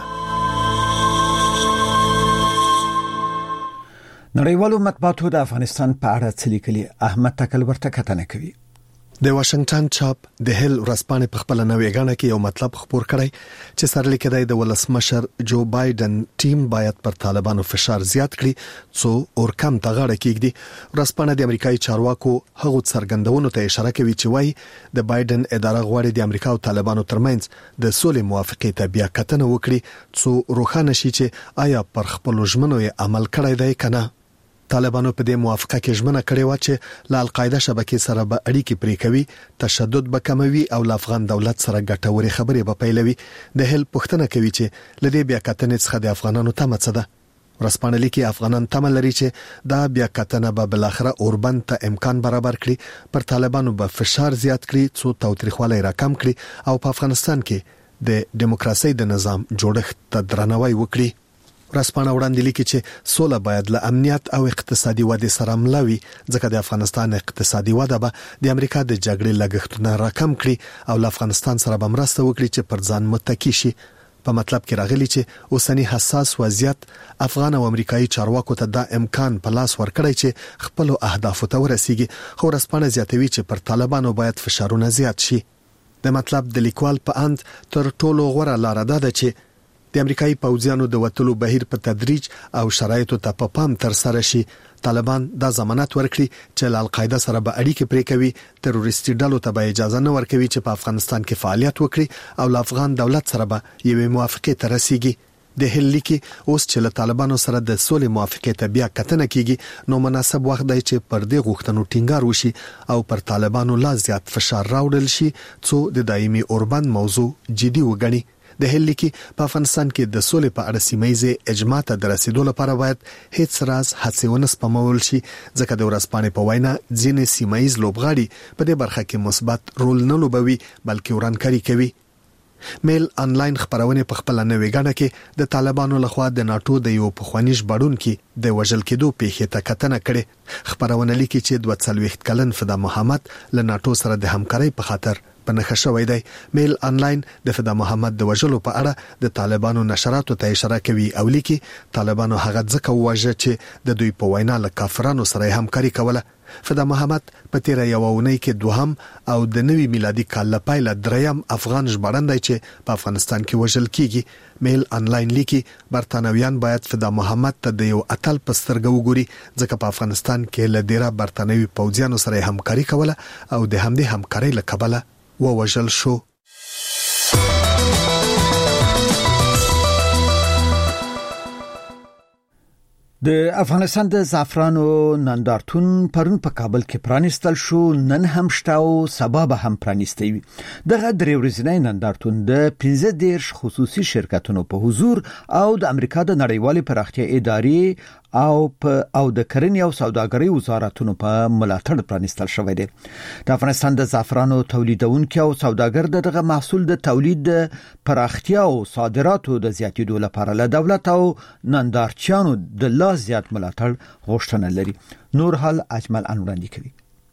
نړیوالو مطبوعاتو د افغانستان په اړه څه لیکلي؟ احمد تکل ورته کتنه کوي. د واشنگټن چاپ د هیل ورځپاڼې په خپل نوې غاڼه کې یو مطلب خبر کړی چې سرلیک دی د ولسمشر جو بایدن ټیم باید پر طالبانو فشار زیات کړي څو اور کم تغاړه کېږي. ورځپاڼه د امریکایي چارواکو هغو څرګندونو ته اشاره کوي چې وایي د بایدن اداره غواړي د امریکا او طالبانو ترمنځ د سولې موافقې ته بیا کتنه وکړي څو روښانه شي چې آیا پر خپل ژمنو یې عمل کړی دی کنه. طالبانو په دې موافقه کې ژمنه کړې و چې له القاعده شبکې سره به اړیکې پرې کوي، تشدد به کموي او له افغان دولت سره ګټورې خبرې به پیلوي. د هل پښتنه کوي چې لدې بیا کتنې څخه د افغانانو تمه څه ده. ورځپاڼه لیکي افغانان تمه لري چې دا بیا کتنه به بل اخره اوربند ته امکان برابر کړي، پر طالبانو به فشار زیات کړي څو تاوتریخوالی راکم کړي او په افغانستان کې د دیموکراسي د نظام جوړښت ته درناوی وکړي. ورځپاڼه وړاندې لیکي چې سوله باید له امنیت او اقتصادي ودې سره ملوي، ځکه د افغانستان اقتصادي وده به د امریکا د جګړې لګښتونه راکم کړي او له افغانستان سره به مرسته وکړي چې پر ځان متکی شي. په مطلب کې راغلي چې اوسنی حساس وضعیت افغان او امریکایي چارواکو ته دا امکان په لاس ورکړی چې خپل اهدافو ته ورسیږي. خو ورځپاڼه زیاتوي چې پر طالبانو باید فشارونه زیات شي. د مطلب د لیکوال په اند تر ټولو غوره لار ده چې د امریکایي پوځیانو د وټلو بهیر په تدریج او شرایطو ته په پام تر سره شي. طالبان دا ضمانت ورکړي چې له القاعده سره به اړیکې پرې کوي، تروریستي ډلو ته به اجازه نه ورکوي چې په افغانستان کې فعالیت وکړي او له افغان دولت سره به یوې موافقې ته رسیږي. د هل لیکي اوس چې له طالبانو سره د سولې موافقې ته بیا کتنه کیږي نو مناسب وخت دی چې پر دې غوښتنو ټینګار وشي او پر طالبانو لا زیات فشار راوړل شي څو د دایمي اوربند موضوع جدي وګڼي. د هل لیکي په افغانستان کې د سولې په اړه سیمایي اجماع ته د رسیدو لپاره باید هیڅ راز هڅې ونه سپمول شي، ځکه د ورځپاڼې په وینا ځینې سیمایي لوبغاړي په دې برخه کې مثبت رول نه لوبوي بلکې ورانکاري کوي. میل انلاین خبرونه په خپل نوې غاڼه کې د طالبانو لخوا د ناتو د یو پخوانی ژباړونکو د وژل کېدو پیښې ته کتنه کړې. خبرونه لیکي چې دوه څلوېښت کلن فدا محمد له ناتو سره د همکارۍ په خاطر په نښه شوی دی. میل انلاین د فدا محمد د وژلو په اړه د طالبانو نشراتو ته اشاره کوي او لیکي طالبانو هغه ځکه وواژه چې د دوی په وینا له کافرانو سره همکاري کوله. فدا محمد په تیر یو اونۍ کې دوهم او د نوي میلادي کال لپاره دریم افغان ژباړندای چې په افغانستان کې وژل کیږي. میل انلاین لیکي برتانویان باید فدا محمد ته د یو اتل په سترګه وګوري ځکه په افغانستان کې له ډیره برتانوي پوځیانو سره همکاري کوله او د همدې همکارۍ له کبله ووژل شو. د افغانستان د زعفرانو نندارتون پرون په کابل کې پرانیستل شو، نن هم شته او سبا به هم پرانیستی وي. دغه درې ورځنی نندارتون د پنځه دیرش خصوصي شرکتونو په حضور او د امریکا د نړیوالې پراختیا ادارې او په او د کرنې او سوداګرۍ وزارتونو په ملاتړ پرانیستل شوی دی. د افغانستان د زعفرانو تولیدونکو او سوداګر دغه محصول د تولید د پراختیا او صادراتو د زیاتېدو لپاره له دولت او نندارچیانو د لا زیات ملاتړ غوښتنه لري. نور حال اجمل انوراندي کوي.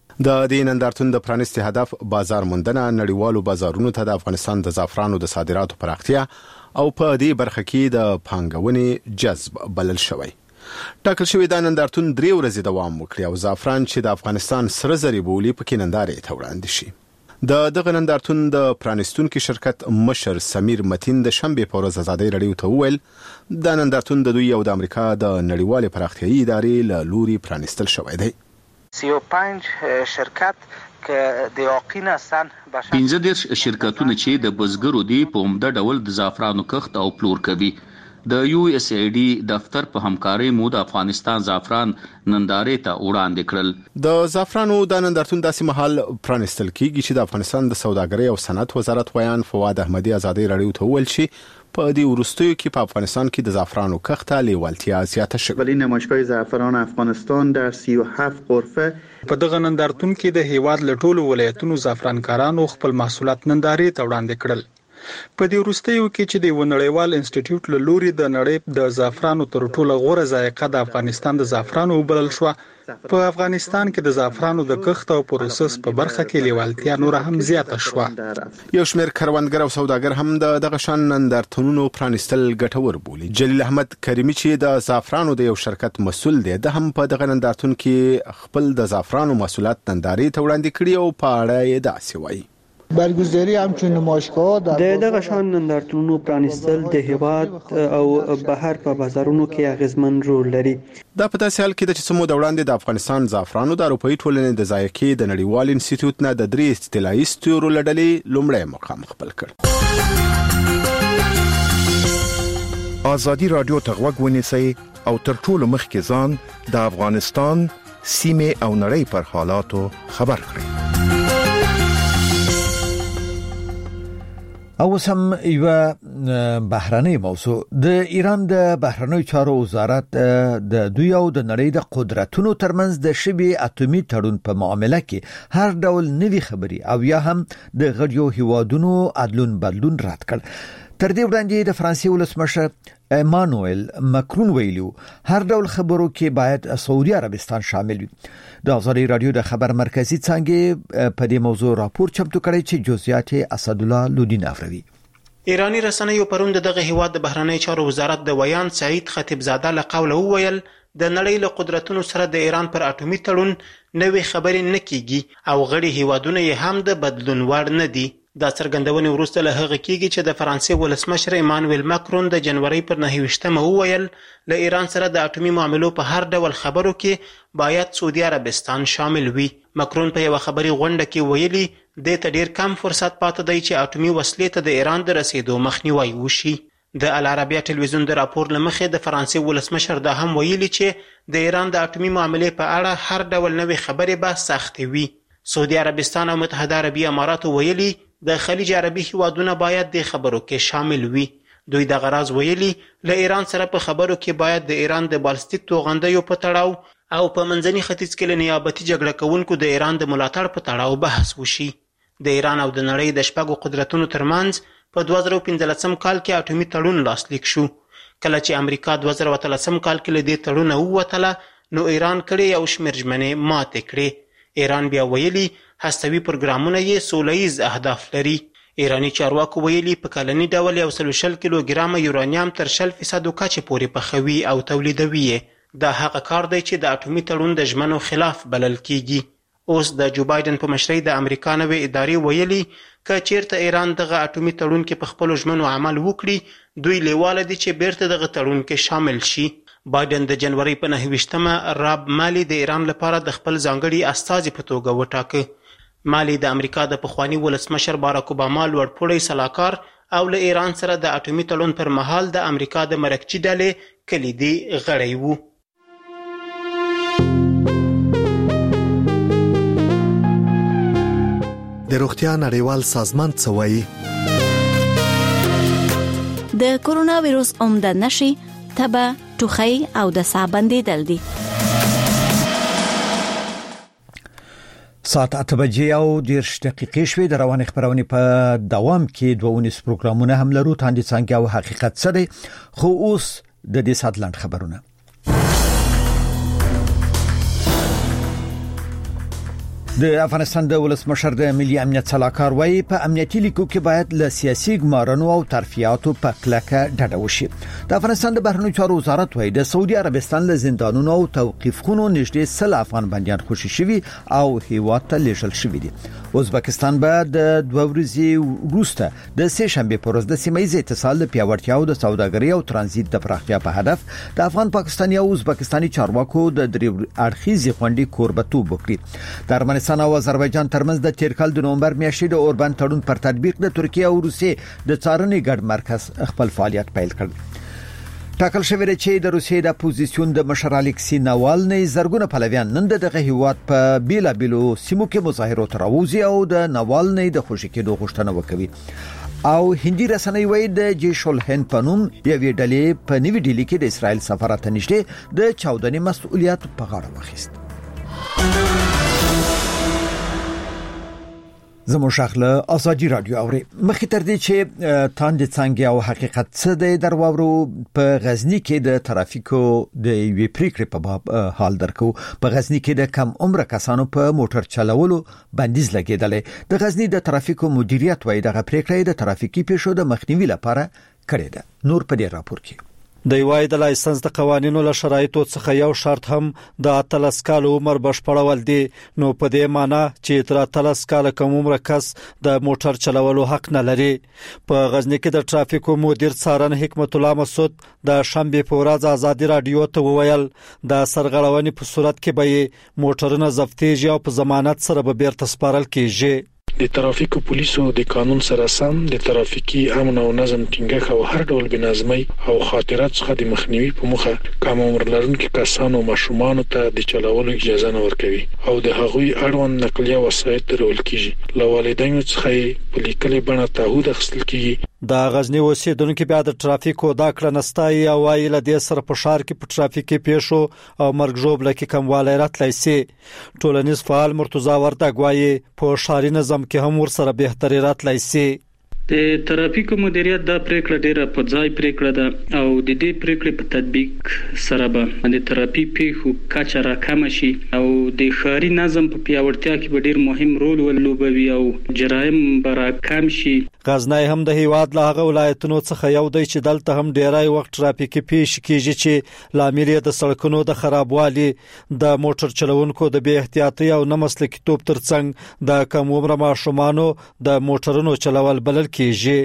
د دې نندارتون د پرانیستي هدف بازار موندنه، نړیوالو بازارونو ته د افغانستان د زعفرانو د صادراتو پراختیا او په دې برخه کې د پانګونې جذب بلل شوی. ټاکل شوی دا نندارتون درې ورځې دوام وکړي او زعفران چې د افغانستان سره زری بولی پکې نندارې ته وړاندې شي. د دغه نندارتون د پرانیستونکو شرکت مشر سمیر متین د شنبه په ورځ ازادي رادیو ته وویل دا نندارتون د دوی او د امریکا د نړیوالې پراختیایي ادارې له لوري پرانیستل شوی دی. سی و پنج شرکت که د یقینا سن پنځه دیرش شرکتونه چې د بزګرو دی په عمده ډول د زعفرانو کښت او پلور کوي. د یو اس ای ډي دفتر په همکارۍ مو د افغانستان زعفران نندارې ته وړاندې کړل. د زعفرانو د نندارتون داسې مهال پرانیستل کیږي چې د افغانستان د سوداګرۍ او صنعت وزارت ویان فواد احمدي ازادي رادیو ته وویل چې په دې وروستیو کې په افغانستان کې د زعفرانو کښت ته لیوالتیا زیاته شوه. ولی نمایشگاه زعفران افغانستان در سی و هفت غرفه په دغه نندارتون کې د هیواد له ټولو ولایتونو زعفرانکارانو خپل محصولات نندارې ته وړاندې کړل. په دې وروستیو کې چې د نړیوال انسټیټیوټ له لوري د نړۍ د زعفرانو تر ټولو غوره ذایقه د افغانستان د زعفرانو وبلل شو، په افغانستان کې د زعفرانو د کښت او پروسس په برخه کې لیوالتیا نور هم زیاته شو. یو شمېر کروندګر او سوداګر هم د دغه شان نندارتونونو پرانیستل ګټور بولي. جلیل احمد کریمی چې د زعفرانو د یو شرکت مسؤل دی، د هم په دغه نندارتون کې خپل د زعفرانو محصولات نندارې ته وړاندې کړي او په اړه یې داسې وایي. برگزاری همچون نمایشگاه د دغه شان نندارتونونو پرانیستل د هیواد او بهر په بازارونو کې اغیزمن رول لري. دا په داسې حال کې د چې سمو د وړاندې د افغانستان زعفرانو د اروپایي ټولنې د ذایقې د نړیوال انسټیټیوټ نه د درې استیلایي ستورو لړلې لومړی مقام خپل کړ. ازادي رادیو ته غوږ ونیسئ او تر ټولو مخکې ځان د افغانستان سیمې او نړۍ پر حالاتو خبر کړئ. او سم یو بهرنۍ موضوع د ایران د بهرنۍ چارو وزارت د دوی او د نړۍ د قدرتونو ترمنځ د شبي اتومي تړون په معاملې کې هر ډول نوي خبري او یا هم د غړیو هیوادونو عدلون بدلون رد کړ. تر دې وړاندې د فرانسې ولسمشر ایمانوئل ماکرون ویلو هر ډول خبرو کې باید سعودي عربستان شامل وي. د ازادي رادیو د خبر مرکزی څنګه په دې موضوع راپور چمتو کړی چې جزئیات اسد الله لودین افروی. ایرانی رسنیو پرون دغه هیواد د بهرنی چارو وزارت د ویان سعید خطیبزاده له قوله وویل د نړۍ له قدرتونو سره د ایران پر اټومي تړون نوې خبرې نه کیږي او غړي هیوادونه یې هم د بدلون وړ نه دي. دا څرګندونه وروسته له هغه کېږي چې د فرانسې ولسمشر ایمانوئل ماکرون د جنوري پر نهه ویشتمه وویل له ایران سره د اټومي معاملو په هر ډول خبرو کې باید سعودي عربستان شامل وي. ماکرون په یو خبري غونډه کې ویلي د ته ډیر کم فرصت پاتې دی چې اټومي وسلې ته د ایران د رسیدو مخنیوي وشي. د العربیه ټلویزیون د راپور لمخې د فرانسې ولسمشر دا هم ویلي چې د ایران د اټومي معاملې په اړه هر ډول نوې خبرې به سختې وي. سعودي عربستان او متحده عربي امارات ویلي د خلیج عربي هیوادونه باید د خبرو کې شامل وي. دوی د غراز ویلي له ایران سره په خبرو کې باید د ایران د بالستیک توغندیو په تړاو او په منځني ختیځ کې له نیابتي جګړه کوونکو د ایران د ملاتړ په تړاو بحث وشي. د ایران او د نړۍ د شپږو قدرتونو ترمنځ په دوه زره پنځلسم کال کې اټومي تړون لاسلیک شو. کله چې امریکا دوه زره اتلسم کال کې له دې تړونه ووتله نو ایران کړي یو شمېر ژمنې ماتې کړې. ایران بیا ویلي هستوي پروګرامونه یې سولهییز اهداف لري. ایرانی چارواکو ویلي په کلني ډول یو سل شل کیلو ګرامه یورانیم تر شل فیصدو کچې پورې پخوي او تولیدوي. دا هغه کار دی چې د اټومي تړون د ژمنو خلاف بلل کیږي. اوس د جو بایدن په مشرۍ د امریکا نوې ادارې ویلي که چیرته ایران دغه اټومي تړون کې په خپلو ژمنو عمل وکړي دوی لیواله دي چې بیرته دغه تړون کې شامل شي. بایدن د جنوري په نهه ویشتمه راب مالي د ایران لپاره د خپل ځانګړي استازي په توګه وټاکه. مالي د امریکا د پخواني ولسمشر باراک اوباما لوړپوړی سلاکار او له ایران سره د اټومي تړون پر مهال د امریکا د مرکچي ډلې کلیدي غړی وو. د روغتیا نړیوال سازمان څه وایي؟ د کورونا وایروس عمده نشي تبه، ټوخی او د ساه بندیدل دي. ساعت اته بجې او دېرش دقیقې شوې. د روانې خبرونې په دوام کې دوه ونیس پروګرامونه هم لرو. تاندې څنګه او حقیقت څه دی، خو اوس د دې ساعت لاند خبرونه. د افغانستان د ولسمشر د ملي امنیت سلاکار وایي په امنیتي لیکو کې باید له سیاسي ګمارنو او ترفیعاتو په کلکه ډډه وشي. د افغانستان د بهرنیو چارو وزارت وایي د سعودي عربستان له زندانونو او توقيفخونو نږدې سل افغان بنديان خوشي شوي او هیواد ته لیږل شوي دي. ازبکستان به د دوه ورځې وروسته د سه شنبه پر ورځ د سیمایي اتصال د پیاوړتیا او د سوداګرۍ او ترانزیت د پراختیا په هدف د افغان پاکستاني او ازبکستاني چارواکو د درې اړخیزې غونډې کوربتوب وکړي. د افغانستان او آذربایجان ترمنځ د تیر کال د نومبر میاشتې د اوربان تړون پر تطبیق د ترکیه او روسیې د څارنې ګډ مرکز خپل فعالیت پیل کړ. ټاکل شوی دی چې د روسیې د اپوزیسیون د مشر الکسی ناوالنی زرګونه پلویان نن دغه هیواد په بیلا بیلو سیمو کې مظاهرو ته راوځي او د ناوالنی د خوشی کېدو غوښتنه وکوي. او هندي رسنۍ وایي د جیشول هند په نوم یوې ډلې په نوې ډیلي کې د اسرائیل سفارت نږدې د چاودنې مسؤلیت په غاړه واخیست. زموږ شغله ازادي رادیو اوري. مخکې تر دې چې تاندې څنګه او حقیقت څه دی درواورو په غزنی کې د ترافیکو د وی پریکړې په باب حال درکو. په غزنی کې د کم عمر کسانو په موټر چلولو بندیز لګیدلې. د غزنی د ترافیکو مدیریت وایي دغه پریکړه د ترافیکي پیښو د مخنیوي لپاره کړې ده. نور په دې راپور کې د وای د لایسنس د قوانینو له شرایطو څخه یو شرط هم د اتلس کال عمر بشپړول دي. نو په دې معنی چې تر اتلس کال کم عمر کس د موټر چلولو حق نه لري. په غزنی کې د ترافیکو مدیر څارن حکمت الله مسعود د شنبه په ورځ ازادي رادیو ته وویل د سرغړونې په صورت کې به موټرونه ضبطېږي او په ضمانت سره به بیرته سپارل کیږي. د ترافیکو پولیسو د قانون سره سم د ترافیکي امن او نظم ټینګښت او هر ډول بنظمۍ او خاطرات څخه د مخنیوي په موخه کم عمر لرونکو کسانو او ماشومانو ته د چلولو اجازه نه ورکوي او د هغوی اړوند نقلیه وسایط درول کیږي. له والدینو څخه په لیکلي بڼه تعهد اخیستل کیږي. د غزنی اوسیدونکو بیا د ترافیکو دا کړه نستای او ویل د سر په شهر کې په ترافیکي پیښو او مرګ ژوبله کې کموالی راتلی سي. ټولنیز فعال مرتضی وردګ وایي په شهري نظم کې هم ورسره بهتري راتلی سي. د ترافیکو مدیریت دا پریکړه ډیره په ځای پریکړه ده او د دې پریکړې په تطبیق سره به د ترافیک پیښو کچه راکمه شي او د ښاري نظم په پیاوړتیا کې به ډیر مهم رول ولوبوي او جرایم به راکم شي. غزنی هم د هیواد له هغه ولایتونو څخه یو دی چې دلته هم ډیرای وخت ترافیکي پیښې کیږي چې لامل د سړکونو د خرابوالي د موټر چلوونکو د بې احتیاطۍ او نه مسلکي توپ ترڅنګ د کم عمر ماشومانو د موټرونو چلول بلل کیږي.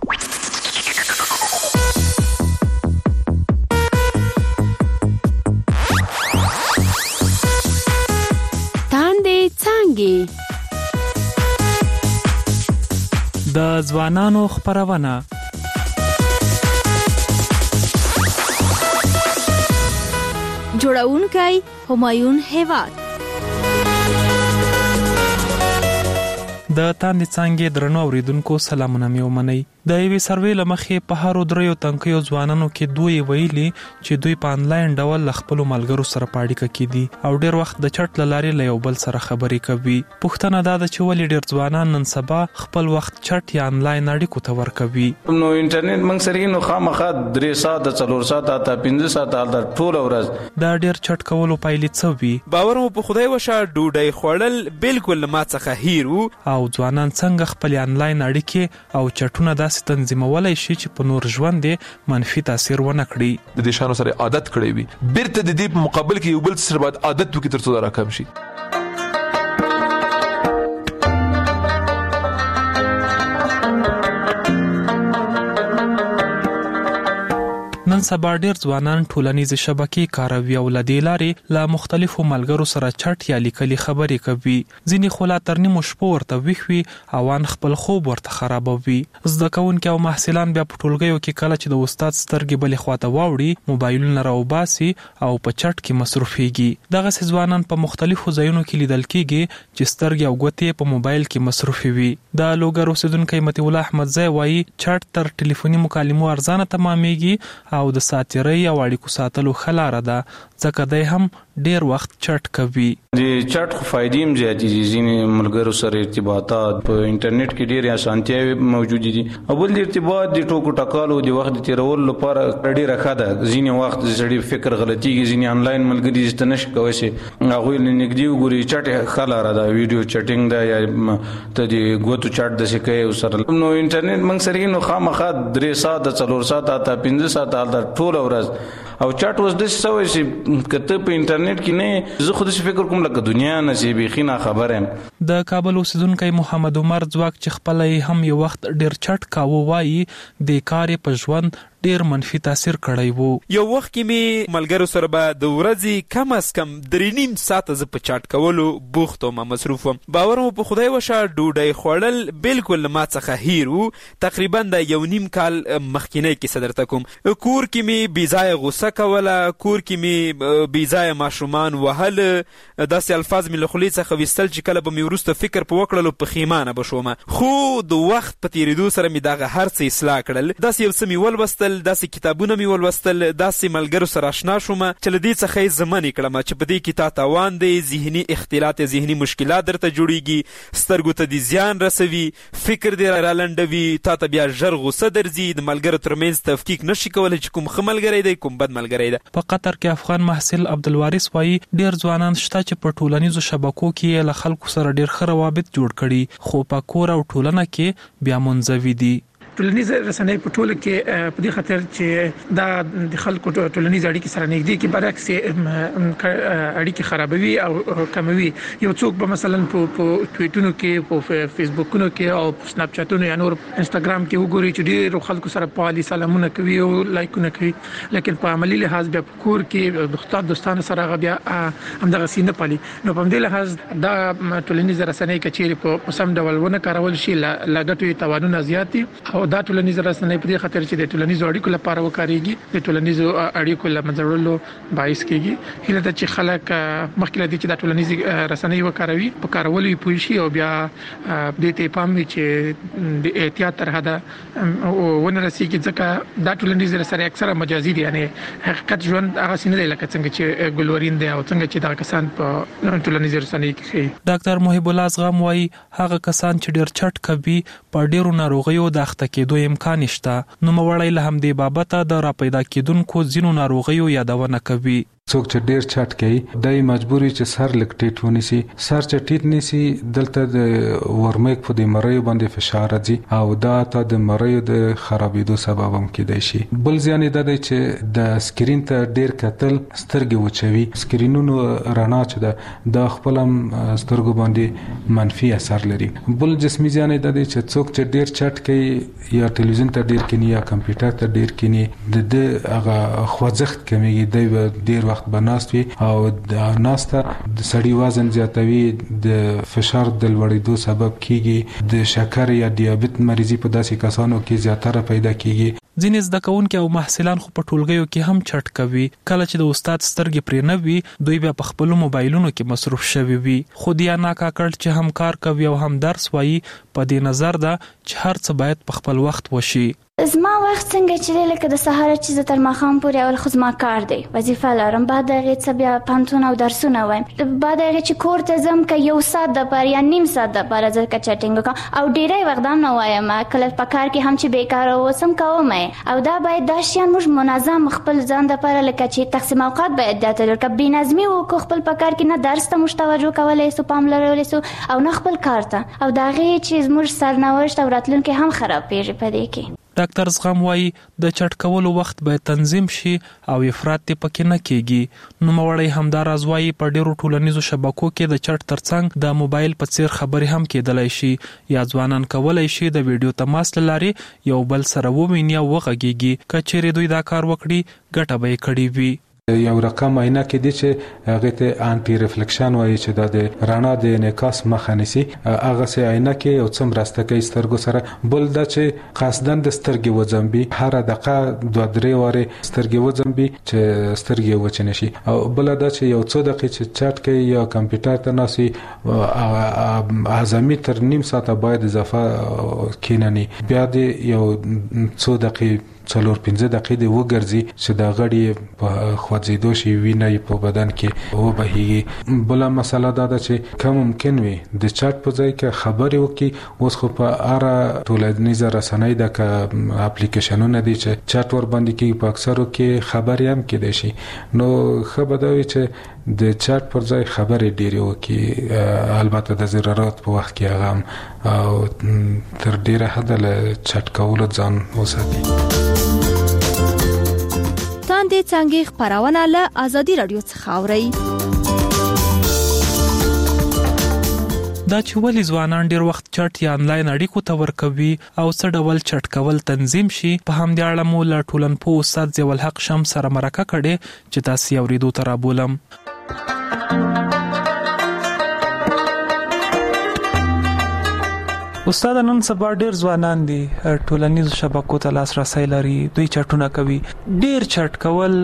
تاندې څنګه د ځوانانو خبرونه جوړونکي همایون هیواد د تاندې څنګه درنو اوریدونکو سلامونه مې ومنئ. د یوې سروې لمخې په هر دریو تنکیو ځوانانو کې دوی ویلي چې دوی په انلاین ډول خپل ملګرو سره پاړیکه کیدي او ډیر وخت د چټ لارې له یو بل سره خبرې کوي. پوښتنه دا ده چې ولې ډیر ځوانان نن سبا خپل وخت چټ یا انلاین اړیکو ته ورکوي. نو انټرنیټ موږ سره نو خامخا درې ساعت د څلور ساعت ته پنځه ساعت د ټول ورځ دا ډیر چټ کولو پایلې څه وي؟ باور مو په خدای وشه ډوډۍ خوړل بالکل ما څخه هیرو او ځوانان څنګه خپل انلاین اړیکې او چټونه داسې تنظیمولای شي چې په نور ژوند یې منفي تاثیر ونه کړي. د دې شانو سره عادت کړی وي بیرته د دې په مقابل کې یو بل سره باید عادت وکړي ترڅو دا راکم شي. نن سبا ډېر ځوانان ټولنیزې شبکې کاروي او له دې لارې له مختلفو ملګرو سره چټ یا لیکلي خبرې کوي. ځینې خو لا تر نیمو شپو ورته ویښ وي او ان خپل خوب ورته خرابوي. زده کوونکي او محصلان بیا په ټولګیو کې کله چې د استاد سترګې بلې خواته واوړي موبایلونه راوباسي او په چټ کې مصروفېږي. دغسې ځوانان په مختلفو ځایونو کې لیدل کېږي چې سترګې او ګوتې په موبایل کې مصروفې وي. د لوګر اوسېدونکی مطیع الله احمدزی وایي چټ تر ټلیفوني مکالمو ارزانه تمامېږي او د ساتیرۍ او اړیکو ساتلو ښه لاره ده ځکه دی هم ډیر وخت چټ کوي. د چټ خو فائدې هم زیاتې دي. ځینې ملګرو سره ارتباطات په انټرنیټ کې ډېرې اسانتیاوې موجودې دي او بل د ارتباط د ټوکو ټکالو د وخت د تېرولو لپاره ډېره ښه ده. ځینې وخت سړي فکر غلطېږي، ځینې انلاین ملګري چې ته نشي کولی شي هغوی له نږدې وګوري. چټ ښه لاره ده، ویډیو چټینګ ده یا ته د ګوتو چټ داسې کوې ورسره. نو انټرنیټ موږ سره نو خامخا درې ساعته څلور ساعته حتی پنځه ساعته هلته ټوله ورځ او چټ اوس داسې شوی چې که ته په انټرنیټ کې نه زه خو داسې فکر کوم لکه دنیا نه چې بیخي ناخبره یم. د کابل اوسېدونکی محمد عمر ځواک چې خپله یې هم یو وخت ډېر چټ کاوه وایي د کار یې په ژوند ډیر منفي تاثیر کړی وو. یو وخت کې می ملګرو سره به د ورځې کم از کم درې نیم ساعته زه په چاټ کولو بوخت وم، مصروف وم. باور مو په خدای وشه ډوډۍ خوړل بالکل ما څخه هیر وو. تقریبا د یو نیم کال مخکینی کیسه درته کوم. کور کې می بېځایه غوسه کوله، کور کې می بېځایه ماشومان وهل، داسې الفاظ می له خولې څخه ویستل چې کله به می وروسته فکر په وکړلو پښیمانه به شومه. خو د وخت په تېرېدو سره می دغه هر څه اصلاح کړل. داسې یو څه می ولوستل، داسې کتابونه می ولوستل، داسې ملګرو سره آشنا شوم چې له دې څخه یې زمنې کړم چې په دې کې تا تاوان دی، ذهني اختلالات، ذهني مشکلات درته جوړیږي، سترګو ته دې زیان رسوي، فکر دې رالنډوي، تا ته بیا ژر غوسه درځي، د ملګرو ترمنځ تفکیک نشي کولی چې کوم ښه ملګری دی کوم بد ملګری دی. په قطر کې افغان محصل عبدالوارث وایي ډیر ځوانان شته چې په ټولنیزو شبکو کې له خلکو سره ډیر ښه روابط جوړ کړي خو په کور او ټولنه کې بیا منزوي دي. ټولنیز رسنۍ په ټوله کې په دې خاطر چې دا د خلکو ټولنیز اړیکې سره نږدې کې برعکس اړیکې خرابوي او کموي. یو څوک به مثلا په ټویټونو کې، په فیسبوکونو کې او په سناپ چاتونو یا نور انستګرام کې وګوري چې ډېر خلکو سره په عالی سلامونه کوي او لایکونه کوي، لیکن په عملی لحاظ بیا په کور کې د دوستانو سره بیا همدغه سینه پالي. نو په دې لحاظ دا ټولنیز رسنۍ کچېرې په سم ډول ونه کارول شي لګټوي توانونه زیات دي او دا ټولنیز رسنۍ په دې خاطر چې د ټولنیزو اړیکو لپاره وکاريږي، د ټولنیزو اړیکو لمنځلو باعث کیږي. هله د چې خلک مخکې لدی چې د ټولنیز رسنۍ وکاروي په کارولو یې پوه شي او بیا د دې پام چې د احتیاط تر حده ونه رسیږي، ځکه دا ټولنیز رسنۍ اکثره مجازي دي، یعنی حقیقت ژوند هغه سینه دی لکه څنګه چې ګلورین دی او څنګه چې دا کسان په ټولنیز رسنۍ کې. ډاکټر محب الله زغم وایي هغه کسان چې ډیر چټ کوي په ډیرو ناروغیو د اخته کېدو امکان شته. نو موړی له همدې بابته د را پیدا کېدونکو ځینو ناروغیو یادونه کوي. څوک چې ډیر چټ کوي دای مجبوري چې سر لک ټیټ ونیسي. سر چې ټیټ نیسي دلته د ورمېک په د مریو باندې فشار راځي او دا ته د مریو د خرابېدو سبب هم کېدای شي. بل ځان دا دی چې د سکرین ته ډیر کتل سترګې وچوي. سکرینونو رڼا چې ده د خپل سترګو باندې منفي اثر لري. بل جسمي ځان دا دی چې څوک چې ډیر چټ کوي یا ټلویزیون ته ډیر کینی یا کمپیوټر ته ډیر کینی د د هغه خوځښت کمیږي، دی ډیر وخت بناست وي او د ناسته د سړی وزن زیاتوي، د فشار د لوړېدو سبب کیږي، د شکر یا دیابت مریضي په داسې کسانو کې زیاتره پیدا کیږي. ځینې زده کوونکي او محصلان خو په ټولګیو کې هم چټ کوي. کله چې د استاد سترګې پرې نه وي دوی بیا په خپلو موبایلونو کې مصروف شوي وي. خو دیانا کاکړ چې هم کار کوي او هم درس وایي په دې نظر ده چې هر څه باید په خپل وخت وشي. زما وخت څنګه چې دی لکه د سهار چې زه تر ماښام پورې اول خو زما کار دی، وظیفه لرم، بعد هغې څه بیا پوهنتون او درسونه وایم، بعد هغې چې کور ته ځم که یو ساعت دپاره یا نیم ساعت دپاره زه که چټینګ وکړم او ډېری وخت هم نه وایم، کله په کار کې هم چې بېکاره اوسم کوم او دا باید دا شیان موږ منظم خپل ځان د لپاره لکه چې تقسیم اوقات باید د تلک بنظمي او خپل پکار کې نه درس ته مشتوجه کولای سو پام لرولای سو او نه خپل کار ته او دا غي چې موږ سرنوشت او راتلونکي هم خراب پیږي پدې کې. ډاکټر زغم وايي د چټ کولو وخت به تنظیم شي او افراط پکې نه کیږي. نو موړی همدار ازوایي په ډیرو ټولنیزو شبکو کې د چټ ترڅنګ د موبایل په څیر خبرې هم کېدلای شي یا ځوانان کولای شي د ویډیو تماس لارې یو بل سره وویني او وغږیږي. کچېرې دوی دا کار وکړي ګټه به یې کړې وي. یو رقم عینه کې دي چې هغه ته انټي ریفلیکشن وایي چې د رڼا د انعکاس مخه نیسي. هغه سه عینه کې یو څم راسته کوي سترګو سره. بل دا چې قصدن د سترګې وځمبي هر دقه دوه درې واره سترګې وځمبي چې سترګې وچنه شي. او بل دا چې یو څو دقیقې چې چټ کوي یا کمپیوټر ته ناسي اعظمي تر نیم ساعت باید اضافه کینني بیا د یو څو دقیقې څلور پنځه دقیقې دی وګرځي چې دا غړي په خوځېدو شي وینه په بدن کې و بهيږي. بل مسله دا ده چې کوم ممکن وي د چټ په ځای کې خبرې وکړي. اوس خو په اړه ټولنیزه رسنۍ د اپلیکیشنونو دي چې چټ ور باندې کې په اکثرو کې خبرې هم کېدای شي. نو خبردوي چې د چټ پر ځای خبرې ډېری وکړي البته د ضرورت په وخت کې هغه او تر ډیره حد له چټ کولو ځان وساتي. تاندې څنګه خبرونه له ازادي رادیو څخه اوري. دا چې ولې ځوانان ډیر وخت چټ یا انلاین اړیکو ته ورکوي او څه ډول چټ کول تنظیم شي په همدې اړه مو له ټولنپوه استاد ضیاء الحق شمس سره مرکه کړې چې تاسو اوریدو ته رابولم. استاد نن سبا ډیر ځوانان دي ټولنیزو شبکو ته لاسرسي لري دوی چټونه کوي. ډیر چټ کول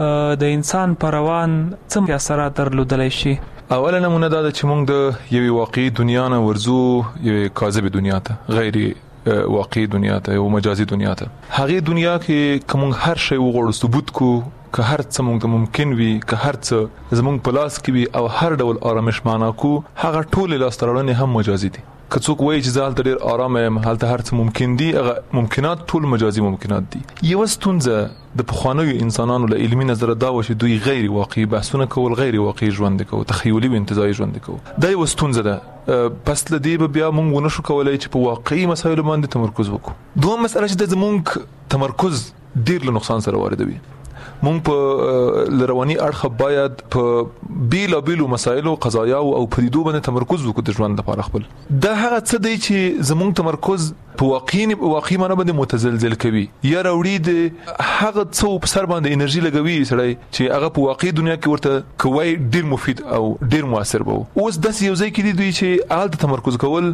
د انسان پر روان څه اثرات درلودلی شي؟ اوله نمونه دا چې موږ د یوې واقعي دنیا نه ورزو یوې کاذب دنیا ته غیر واقعي دنیا ته او مجازي دنیا ته. هغه دنیا کې کوم هر شی وغوړو ثبوت کو که هر څه موږ ممکن وي که هر څه زموږ په لاس کې وي او هر ډول آرامش معنا کو هغه ټول لاس ترړنې هم مجازي دي. که څوک وایي چې ځال ډېر آرام یم هلته هر څه ممکن دي هغه ممکنات ټول مجازي ممکنات دي. یو ستونزه د پخوانیو انسانانو له علمي نظر دا و چې دوی غیر واقعي بحثونه کول غیر واقعي ژوند کوي تخیلي او انتزاعي ژوند کوي. دا یو ستونزه ده. پس لدی به بیا موږ ونه شو کولای چې په واقعي مسایلو باندې تمرکز وکړو. دوه مسله چې د زمونږ تمرکز ډیر له نقصان سره واردوي. مونږ په لرواني اړخ باید په بیلو بیلو مسایلو قضایا او پدیدو باندې تمرکز وکړو د ژوند لپاره خپل. دا هغه څه دی چې زمونږ تمرکز په واقعي واقعي معنی باندې متزلزل کوي یا راوړي د هغه څو په سر باندې انرژي لګوي سړی چې هغه په واقعي دنیا کې ورته کوي ډیر مفید او ډیر موثر وو. اوس د یو ځای کې دی چې آل تمرکز کول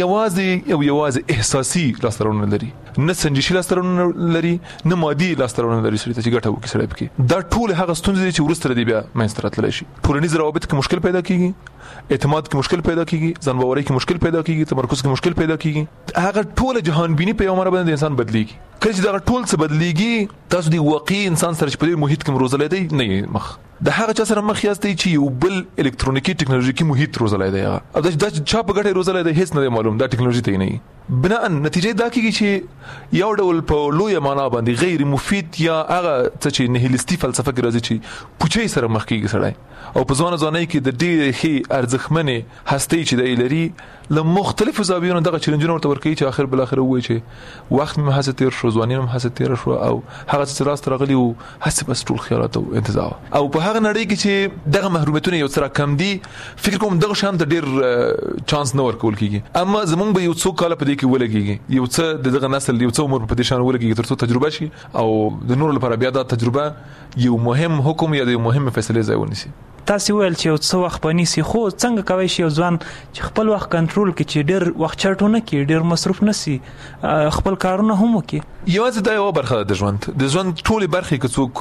یوازې او یوازې احساسي لاسترونه لري نه سنجشي لاسترونه لري نه مادي لاسترونه لري چې ګټه وکړي سړی پکې. دا ټول هغه ستونزې چې ورسره دی بیا منځ ترتلی شي. ټولنیز روابط کې مشکل پیدا کیږي اعتماد کې مشکل پیدا کیږي ځان باوري کې مشکل پیدا کیږي تمرکز کې مشکل پیدا کیږي. هغه ټول جهان بینی په عمر باندې انسان بدلیږي. کله چې دا ټول څه بدلیږي تاسو دی واقعي انسان سره په دې محیط کې روزلای دی نه مخ د هغه چا سره مخ یاستئ چې یو بل الکترونیکی ټکنالوژیکي محیط روزلای دی هغه او دا چا په ګټه روزلای دی هیڅ نه معلوم دا ټکنالوژي ته نه بنا نتیجه دا کیږي چې یو ډول په لوی معنا باندې غیر مفید یا هغه څه چې نهیلیستي فلسفه کې راځي چې پوچې سره مخ کیږي سړی او په ځوان ځواني کې د ډېر هي ارزښمنه هستي چې د لري له مختلفو زاویو دغه چیلنجونه ورته ورکوي چې اخر بل اخر وایي چې وخت مې هڅه تیر شو ځواني مې هڅه تیر شو او هغه څه راست راغلی او هڅه بس ټول خیالات او انتزاع او په هغه نړۍ کې چې دغه محرومیتونه یو څه کم دي فکر کوم دغه شان د ډېر چانس نه ورکول کیږي اما زمونږ به یو څو کال په دې کې ولګيږي یو څه دغه نسل یو څو عمر په دې شان ولګيږي ترڅو تجربه شي او د نور لپاره بیا دا تجربه یو مهم حکم یا یو مهم فیصله ځای ونیسي. تاسو ویل چې یو څه وخت پنيسي خو څنګه کوي شي ځوان چې خپل وخت کنټرول کړي چې ډېر وخت چټونه کې ډېر مصرف نشي خپل کارونه هم وکړي. یوازې دا یو برخه د ژوند د ژوند ټولې برخې که څوک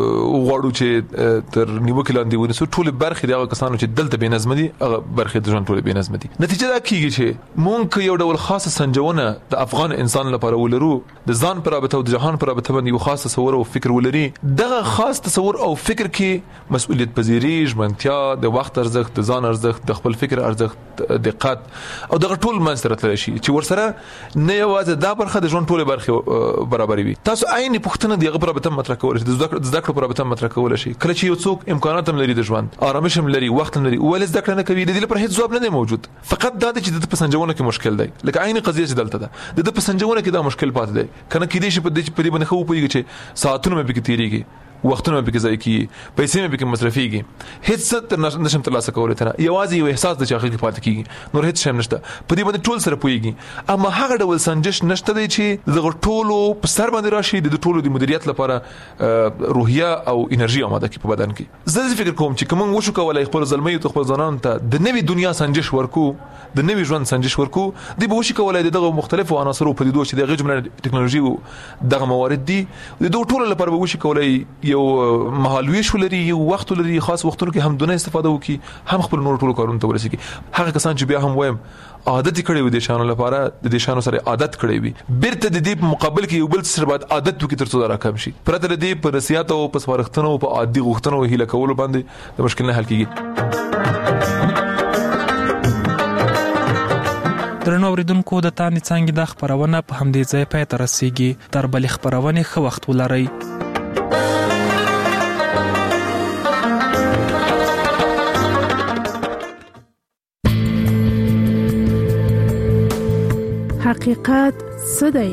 غواړو چې تر نیوکې لاندې ونیسو ټولې برخې د هغه کسانو چې دلته بې نظم دي هغه برخې د ژوند ټولې بې نظم دي. نتیجه دا کیږي چې مونږ یو ډول خاصه سنجونه د افغان انسان لپاره ولرو د ځان پر رابطه او د جهان پر رابطه باندې یو خاص تصور او فکر ولري. دغه خاص تصور او فکر کې مسؤلیت پذیری ژمنتیا د وخت ارزښت د ځان ارزښت د خپل فکر ارزښت دقت او دغه ټول منځ ته راتلی شي چې ورسره نه یوازې دا برخه د ژوند ټولې برخې برابروي. تاسو عین پوښتنه دغه پر رابطه مطرح کول شي د زده کړو پر رابطه مطرح کول شي کله چې یو څوک امکانات هم لري د ژوند آرامش هم لري وخت هم لري ولې زده کړه نه کوي د دې لپاره هیڅ ځواب نه دی موجود. فقط دا چې د پسنجونه کې مشکل دی لکه عین قضیه چې دلته ده د پسنجونه کې دا مشکل پاتې دی کنه کې دې شي په دې باندې خو پوهیږي چې ساعتونه به کې تیریږي وختونه به کې ځای کی پیسې به کې مصرفيږي هیڅ څه نشم ترلاسه کولای تر یوازې یو احساس د چاخه کې پاتې کیږي نور هیڅ شم نشته په دې باندې ټول سره پوهیږي اما هغه ډول سنجش نشته دی چې دغه ټولو په سر باندې راشي د ټولو د مدیریت لپاره روحیه او انرژي آماده کی په بدن کې. زه فکر کوم چې کوم وشو کولای خپل ظلمي او خپل ځانان ته د نوې دنیا سنجش ورکو د نوې ژوند سنجش ورکو دی به وشي کولای دغه مختلفو عناصرو په دې دوه چې دغه جمله ټکنالوژي دغه موارد دي د دوه ټولو لپاره به وشي کولای یو مهالویش ولري یو وخت ولري خاص وختونو کې هم دونه استفاده وکي هم خپل نور ټولو کارونه ته ورسیږي. هغه کسان چې بیا هم وایم عادت کړي وي د شانو لپاره د دې شانو سره عادت کړي وي بیرته د دې په مقابل کې یو بل سره باید عادت وکړي ترڅو دا راکم شي پرته د دې په نصيحت او په سپارښتنو او په عادي غوښتنو هیله کولو باندې د مشکل نه حل کیږي. درنو اوریدونکو د تانی څنګه د خبرونه په همدې ځای پای ته رسیږي تر بل خبرونه خو وخت ولري. حقیقت څه دی؟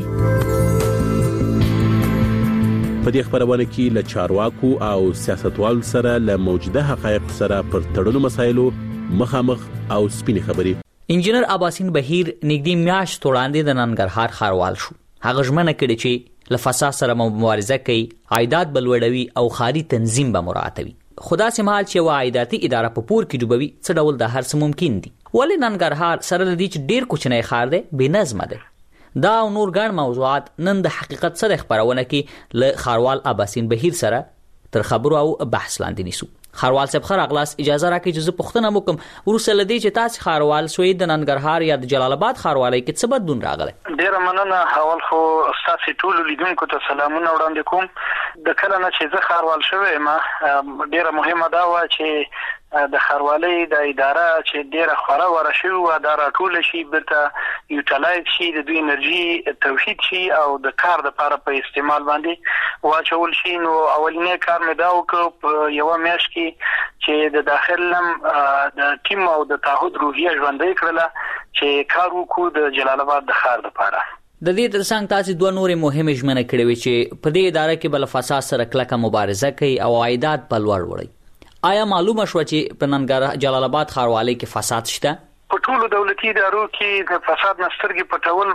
په دې خبرونه کې له چارواکو او سیاستوالو سره له موجوده حقایق سره پر تړلو مسایلو مخامخ او سپینې خبرې. انجینر عباسین بهیر نږدې میاشت وړاندې د ننګرهار ښاروال شو. هغه ژمنه کړې چې له فساد سره مبارزه کوي عایدات بلوړوي او خاري تنظیم به مراعاتوي. خدا سمحال چې و عایداتي اداره په پور کې ډوبوي څه ډول د هر څه ممکن دي ولې ننګرهار سره د دې چې ډیر کوچنی ښار دی بې نظمه دی. دا او نور ګڼ موضوعات نن د حقیقت سره خبرونه کې له ښاروال عباسین بهیر سره تر خبرو او بحث لاندې نیسو. ښاروال صاحب خیر اغلاس اجازه راکړئ چې زه پوښتنه وکم ورسره لدی چې تاسو ښاروال سوی د ننګرهار یا د جلال آباد ښاروالۍ کې څه بدلون راغلی؟ ډیره مننه. اول خو تاسو ټول لیدونکو ته سلامونه وړاندې کوم. د کله نه چې زه ښاروال شوم ما ډیره مهمه دا و چې د ښاروالۍ د اداره چې ډیره خوره وره شوی و دا راټول شي بیرته یوټیلایز شي د دوی انرژي توحید شي او د کار لپاره په استعمال باندې واچول شي. نو اولینی کار مې دا وکړ په یو میاشت کې چې د داخل لم د ټیم او د تعهد روحیه ژوندۍ کړله چې کار وکړو د جلال آباد د ښار لپاره. د دې ترڅنګ تاسو دوه نورې مهمه ژمنه کړې وي چې په دې اداره کې بل فساد سره کلکه مبارزه کوي او عایدات په لوړ وړي. آیا معلومه شو چې په ننګرهار جلال آباد ښاروالۍ کې فساد شته؟ په ټولو دولتي ادارو کې د فساد نسترګې پټول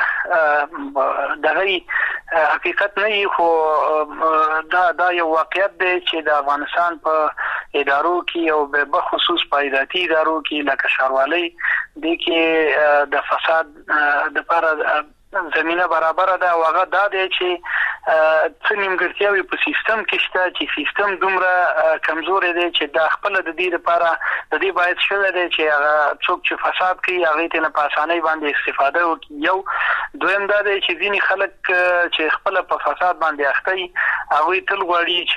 به دغه حقیقت نه وي خو دا دا یو واقعیت دی چې د افغانستان په ادارو کې او به خصوص په عایداتي ادارو کې لکه ښاروالۍ د کې د فساد د لپاره زمينه برابر ده او هغه دا دی چې څه نیمګړتیاوي په سیستم کې شته چې سیستم دومره کمزور دی چې دا خپل د دې لپاره د دې باید شوه دی چې هغه څوک چې فساد کوي هغه ته نه په اسانۍ باندې استفاده وکړي. یو دویم دا دی چې ځینې خلک چې خپل په فساد باندې اخته وي هغه تل غواړي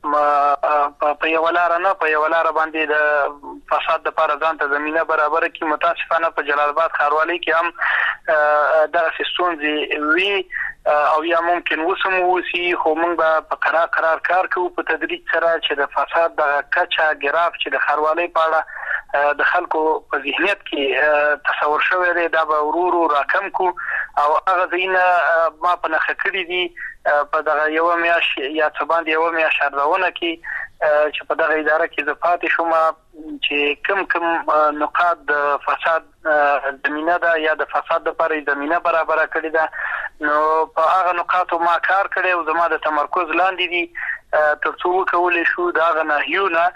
چې په یو لار نه په یو لار باندې د فساد لپاره ځان ته زمينه برابر کړي. متاسفانه په جلال آباد ښاروالۍ کې هم دا سیستم وی او یا ممکن وسم وسی خو موږ په قرار قرار کار کوو په تدریج سره چې د فساد د کچا ګراف چې د ښاروالۍ په اړه د خلکو په ذهنیت کې تصور شوی دی دا به ورو ورو راکم کو او هغه زینه ما په نخښه کړی دي په دغه یو میاش یا څه باندې یو میاش ارزونه کې چې په دغه اداره کې د پاتې شوم چې کم کم نقاط د فساد زمينه ده یا د فساد لپاره زمينه برابر کړی ده نو په هغه نقاطو ما کار کړی او زما د تمرکز لاندې دي ترڅو وکولای شو دا غنهیونه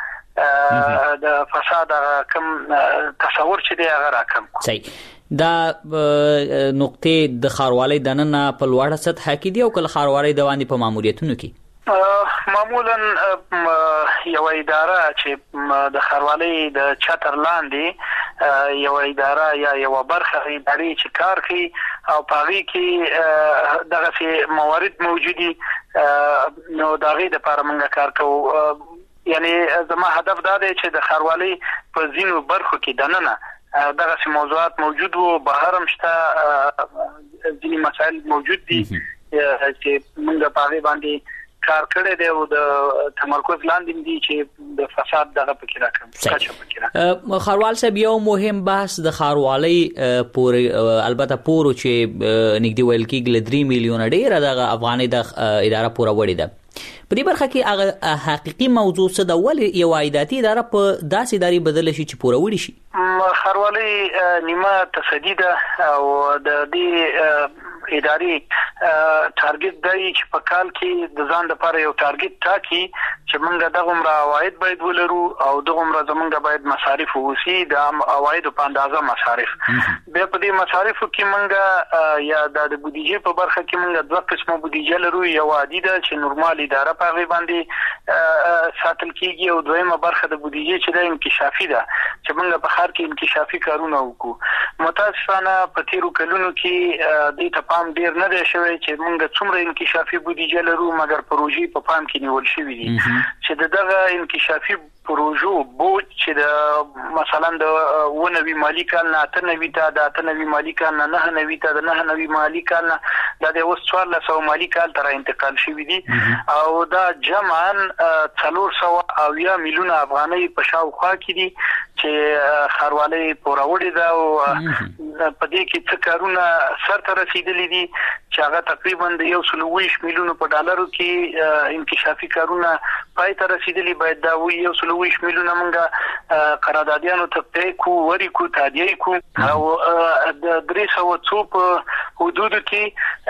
د فساد کم تصور چې دی هغه راکم. صحیح. دا نقطې د ښاروالۍ دننه په لوړه سطح کې دي او کله ښاروالۍ د باندې په ماموریتونو کې معمولا یو اداره چې د ښاروالۍ د چتر لاندې یو اداره یا یو برخه اداري چې کار کوي او په هغه کې دغه موارد موجودي نو دغه د لپاره موږ کار کوو. یعنی زما هدف دا دی چې د ښاروالۍ په ځینو برخو کې دننه دغه موضوعات موجود وو، بهر هم شته ځینې مسایل موجود دي چې موږ په هغې باندې کار کړی دی او د تمرکز لاندې دي چې د فساد دغه پکې راکړم کچه پکې راکړم. ښاروال صاحب یو مهم بحث د ښاروالۍ پورې البته پورو چې نږدې ویل کېږي له درې میلیونه ډېره دغه افغانۍ د اداره پوره وړې ده. په دې برخه کې هغه حقیقي موضوع څه ده؟ ولې یو عایداتي اداره په داسې ادارې بدله شي چې پوره وړي شي؟ ښاروالۍ نیمه تصدي ده او د دې ادارې ټارګټ دی چې په کال کې د ځان لپاره یو ټارګټ ټاکي چې موږ دغه عمر عواید باید ولرو او دغه عمر زمونږ باید مصارف ووسی د عواید په اندازه مصارف. بیا په دې مصارفو کې موږ یا د بودیجې په برخه کې موږ دوه قسمه بودیجه لرو، یو عادي ده چې نورمال اداره په هغه باندې ساتل کیږي او دویمه برخه د بودیجې چې د انکشافي ده چې موږ په ښار کې انکشافي کارونه وکړو. متاسفانه په تیرو کلونو کې دې ته پام ډیر نه دی شوی چې موږ څومره انکشافي بودیجه لرو مګر پروژې په پام کې نیول شوې دي چې دغه انکشافي پروژو بوج چې د مثلا د ونوي مالی کال نه اته نوي ته د اته نوي مالی کال نه نه نوي ته د نه نوي مالی کال نه د اوس څوارلس سوه مالی کال تر انتقال شوی دي او دا جمعاً څلور سوه اویا میلیونه افغانۍ په شاوخوا کې دي چې ښاروالۍ پوره وړې ده او په دې کې څه کارونه سرته رسیدلي دي چې هغه تقریبا د یو سل اوویشت میلیونو په ډالرو کې انکشافي کارونه پای ته رسیدلي. باید دا وي یو سل اوویشت میلیونه موږ قراردادیانو ته پی کو وریکو تادیه کو او د درې سوه څو په حدودو کې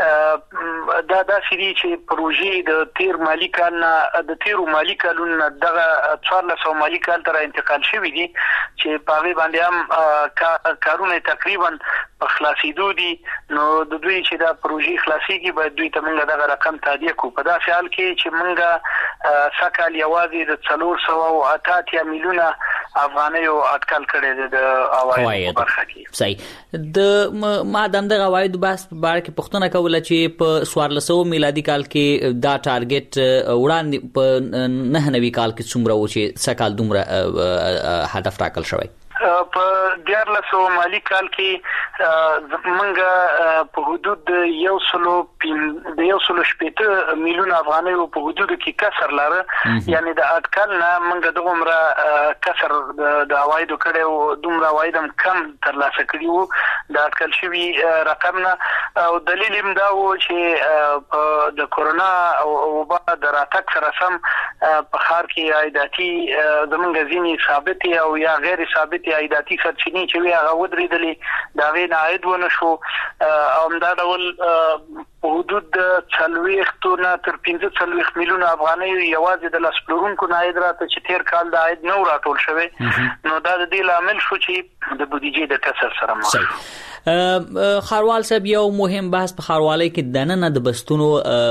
دا داسې دي چې پروژې د تیر مالی کال نه د تیرو مالی کالونو نه دغه څوارلس سوه مالی کال ته انتقال شوي دي چې په هغې باندې هم کارونه تقریبا په خلاصېدو دي. نو د دوی چې دا پروژې خلاصېږي باید دوی ته موږ دغه رقم تادیه کړو. په داسې حال کې چې موږ سږکال یوازې د څلور سوه او اته اتیا میلیونه افغانیو اټکل کړی دی د عوایدو په برخه کې. صحیح. د ما د همدغه عوایدو بحث په باره کې پوښتنه کوله چې په څوارلس سوه میلادي کال کې دا ټارګټ وړاندې په نهه نوي کال کې څومره و چې سږکال دومره هدف ټاکل شوی؟ په دیارلس سوه مالی کال کې موږ په حدود د یو سلو د یو سلو شپېته میلیونه افغانیو په حدودو کې کسر لاره، یعنی د اټکل نه موږ دغه عمره کسر د عوایدو کړی و، دومره عواید هم کم ترلاسه کړي وو د اټکل شوي رقم نه. او دلیل هم دا و چې د کورونا وبا د راتګ سره سم په ښار کې عایداتي زموږ ځینې ثابتې او یا غیر ثابتې عایداتي سرچینې چې وي هغه ودرېدلې، د هغې نه عاید ونه شو او همدا ډول په حدود د څلوېښتو نه تر پنځه څلوېښت میلیونه افغانۍ یوازې د لاس پلورونکو نه عاید راته چې تېر کال د عاید نه و راټول شوی. نو دا د دې لامل شو چې د بودیجې د کسر سره مخ. ښاروال صاحب یو مهم بحث په ښاروالۍ کې دننه د بستونو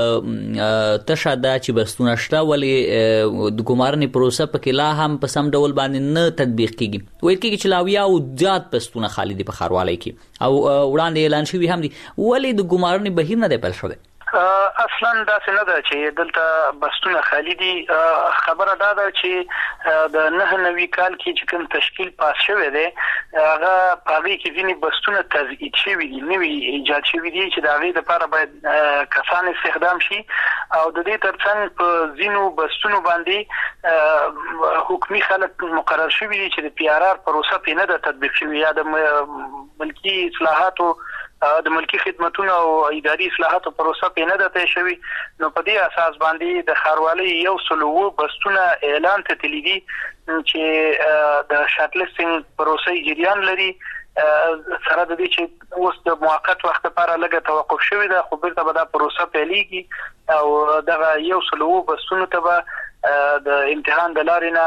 تشه ده چې بستونه شته ولې د ګمارنې پروسه پکې لا هم په سم ډول باندې نه تطبیق کیږي. ویل کېږي چې لا اویاو زیات بستونه خالي دي په ښاروالۍ کې او وړاندې اعلان شوي هم دي، ولې د ګمارنې بهیر نه دی پیل شوی؟ اصلا داسې نه ده چې دلته بستونه خالی دي. خبره دا ده چې د نهه نوي کال کې چې کوم تشکیل پاس شوی دی هغه په هغې کې ځینې بستونه تضعیف شوي دي، نوي ایجاد شوي دي چې د هغې دپاره باید کسان استخدام شي او د دې ترڅنګ په ځینو بستونو باندې حکومي خلک مقرر شوي دي چې د پی آر آر پروسه پرې نه ده تطبیق شوې یا د ملکي اصلاحاتو د ملکی خدمتونو او اداري اصلاحاتو پروسه پې نه ده طی شوې. نو په دې اساس باندې د ښاروالۍ یو سل اووه بستونه اعلان ته تللي دي چې د شارټ لیسټینګ پروسه جریان لري، سره د دې چې اوس د موقت وخت لپاره لږه توقف شوې ده خو بیرته به دا پروسه پیلېږي او دغه یو سل اووه بستونو ته به د امتحان د لارې نه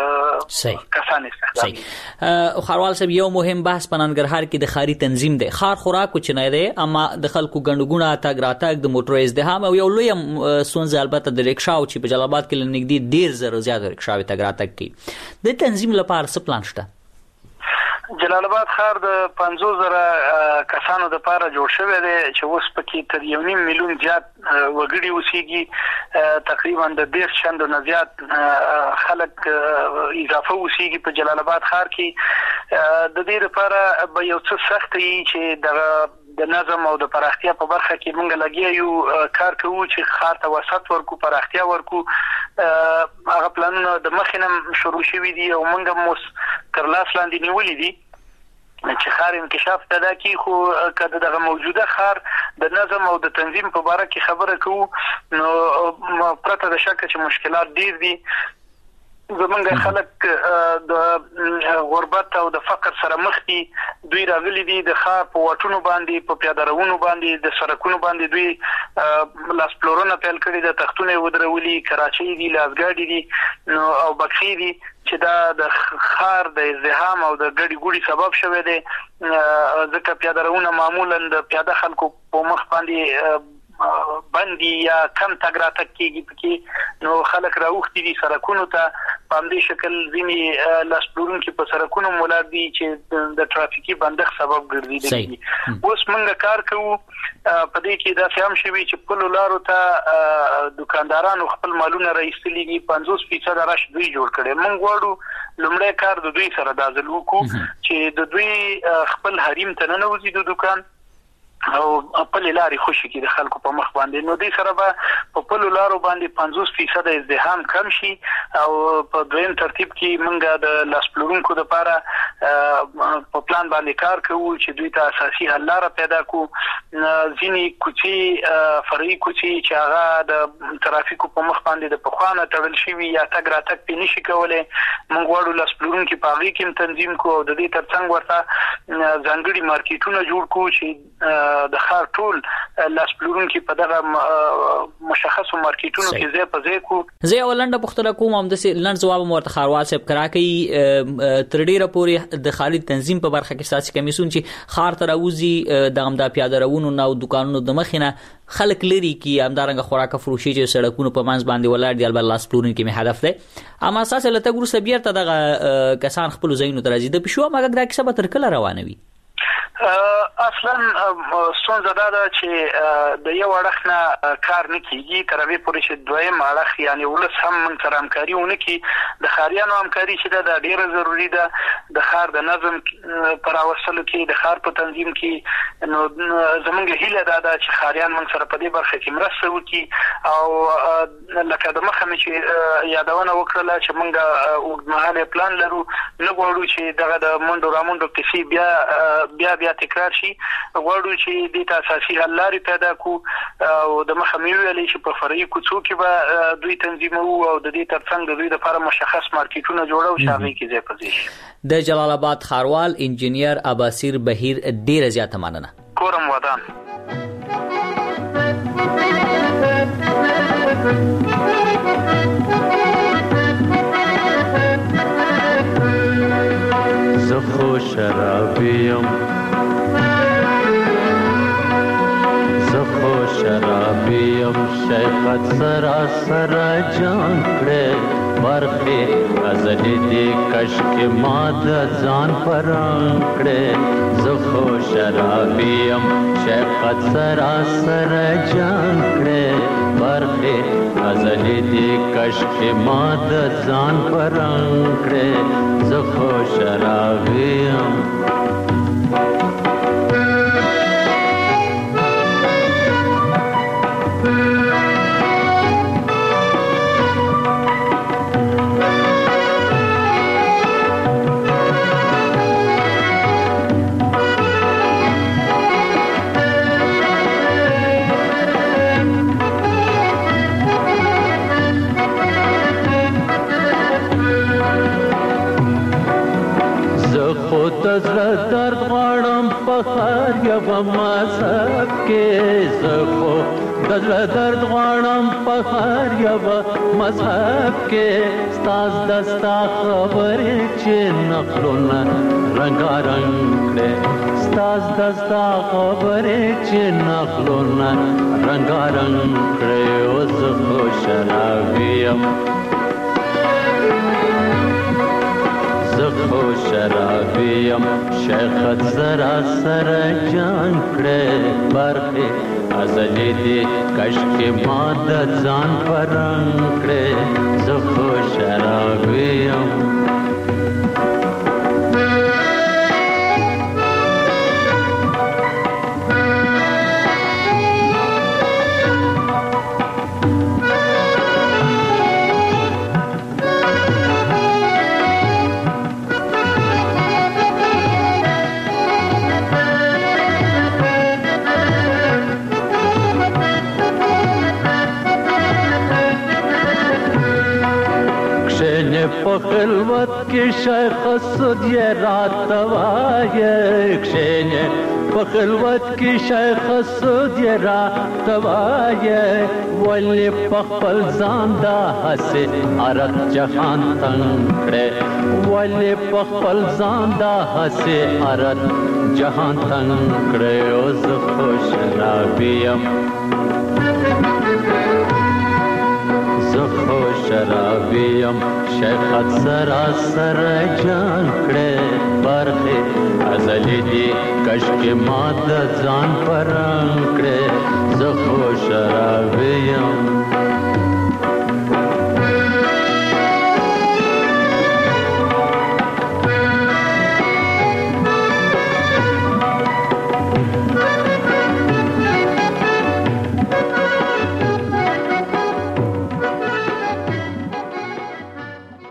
کسان استخدام. ښاروال صاحب یو مهم بحث په ننګرهار کې د ښاري تنظیم دی. ښار خورا کوچنی دی اما د خلکو ګڼه ګوڼه تګ راتګ د موټرو ازدحام او یو لویه ستونزه البته د ریکشاو چې په جلال آباد کې له نږدې ډېر زره زیات ریکشاوې تګ راتګ کوي. د تنظیم لپاره څه پلان شته؟ جلال آباد ښار د پنځوس زره کسانو لپاره جوړ شوی دی چې اوس پکې تر یو نیم میلیون زیات وګړي اوسېږي، تقریبا د دېرش چندو نه زیات خلک اضافه اوسېږي په جلال آباد ښار کې. د دې لپاره به یو څه سخت وي چې دغه د نظم او د پراختیا په برخه کې موږ لګیا یو کار کوو چې ښار ته وسط ورکو، پراختیا ورکو. هغه پلانونه د مخکې نه شروع شوي دي او موږ هم اوس تر لاس لاندې نیولي دي چې ښار انکشاف پیدا کړي. خو که د دغه موجوده ښار د نظم او د تنظیم په باره کې خبره کوو نو پرته د شکه چې مشکلات ډیر دي. زمونږ خلک د غربت او د فقر سره مخ دي. دوی راغلي دي د ښار په واټونو باندې، په پیاده روونو باندې، د سړکونو باندې دوی لاس پلورونه پیل کړي، د تختونه یې ودرولي، کراچۍ دي، لاسګاډي دي نو او بکسي دي چې دا د ښار د ازدحام او د ګډي ګوډي سبب شوی دی. ځکه پیاده روونه معمولا د پیاده خلکو په مخ باندې بندي یا کم تګ راتګ کېږي پکې، نو خلک راوښتي دي سړکونو ته. په همدې شکل ځینې لاس پلورونکي په سړکونو ولاړ دي چې د ترافیکي بندښت سبب ګرځېدلي دي. اوس موږ کار کوو په دې کې داسې هم شوي چې پلو لارو ته دوکاندارانو خپل مالونه راایستلي دي، پنځوس فیصده رش دوی جوړ کړي. موږ غواړو لومړی کار د دوی سره دا ځل وکړو چې د دوی خپل حریم ته ننوځي د دوکان او خپل لارې خوشي کړي د خلکو په مخ باندې. نو دې سره به په خپل لارو باندې پنځوس فیصد ازدحام کم شي او په دویم ترتیب کې موږ د لاس پلورونکو لپاره په پلان باندې کار کوو چې دوی ته اساسي حل لاره پیدا کړو. ځینې کوڅې فرعي کوڅې چې هغه د ترافیکو په مخ باندې د پخوانه تړل شوي یا تګ راتګ پې نشي کولی، موږ غواړو لاس پلورونکي په هغې کې هم تنظیم کړو او د دې ترڅنګ ورته ځانګړي مارکیټونه جوړ کړو چې د ښار ټول لاس پلورونکي په دغه مشخصو مارکیټونو کې ځای په ځای کو. زه یو لنډه پوښتنه کوم، همداسې لنډ ځواب مو ورته ښاروال صاحب راکوي. تر ډېره پورې د ښاري تنظیم په برخه کې ستاسې کمیسیون چې ښار ته راوځي د همدا پیاده روونو نه او دوکانونو د مخې نه خلک لري کی همدارنګه خوراک فروشي چې سړکونو په منځ باندې ولاړ دي، البته لاس پلورونکي می هدف دی. اما اساس له تګ وروسته بیرته دغه کسان خپل ځایونو ته راځي. د پښو مګر دا کیسه به تر کله روانه وي؟ اصلا ستونزه دا ده چې د یو اړخ نه کار نه کیږي تر هغې پورې چې دویم اړخ یعنی ولس هم موږ سره همکاري ونه کړي. د ښاریانو همکاري چې ده دا ډېره ضروري ده د ښار د نظم په راوستلو کې، د ښار په تنظیم کې. نو زموږ هیله دا ده چې ښاریان موږ سره په دې برخه کې مرسته وکړي او لکه د مخه مې چې یادونه وکړله چې موږ اوږدمهالی پلان لرو، نه غواړو چې دغه د منډو رامنډو کیسې بیا بیا بیا تکرار شي. غواړو چې دې ته اساسي حل لارې پیدا کړو او د مخه مې ویلې چې په فرعي کوڅو کې به دوی تنظیموو او د دې ترڅنګ د دوی لپاره مشخص مارکیټونه جوړو چې هغې کې ځای په ځای شي. د جلال آباد ښاروال انجینیر اباسیر بهیر ډېره زیاته مننه. کورم ودان. زخو شرابیم زخو شرابیم شیخت سرا سرا جان کړه برخه ازلی دی کشک ماد ځان پران کړه. زخو شرابیم شیخت سرا سرا جان کړه برخه ازلی دی کشک ماد ځان پران کړه. زخو شرابیم زړه درد غواړم په ښار یوه مذهب کې. زه خو د زړه درد غواړم په ښار یوه مذهب کې. ستاز د ستا خبرې چې نقلونه رنګارنګ کړې. ستاز د ستا خبرې چې نقلونه رنګارنګ کړې. او زه خو شرابي یم زخو شرابیم شیخت زرا سر جان کړه برخه ازلی دی کشکی مادت ځان پرنګ کړه زخو شرابیم په خلوت کې شیخ سود یې راتوایه کښېنې په خلوت کې شیخ سود یې راتوایه ولې په خپل ځان دا هسې عرق جهان تنګ کړې ولې په خپل ځان دا هسې عرق جهان تنګ کړې او زه خو شرابي یم زخو شرابیم شیخت سراسر جان کړه برخه ازلی دی کشک ماده ځان پرنګ کړه زخو شرابیم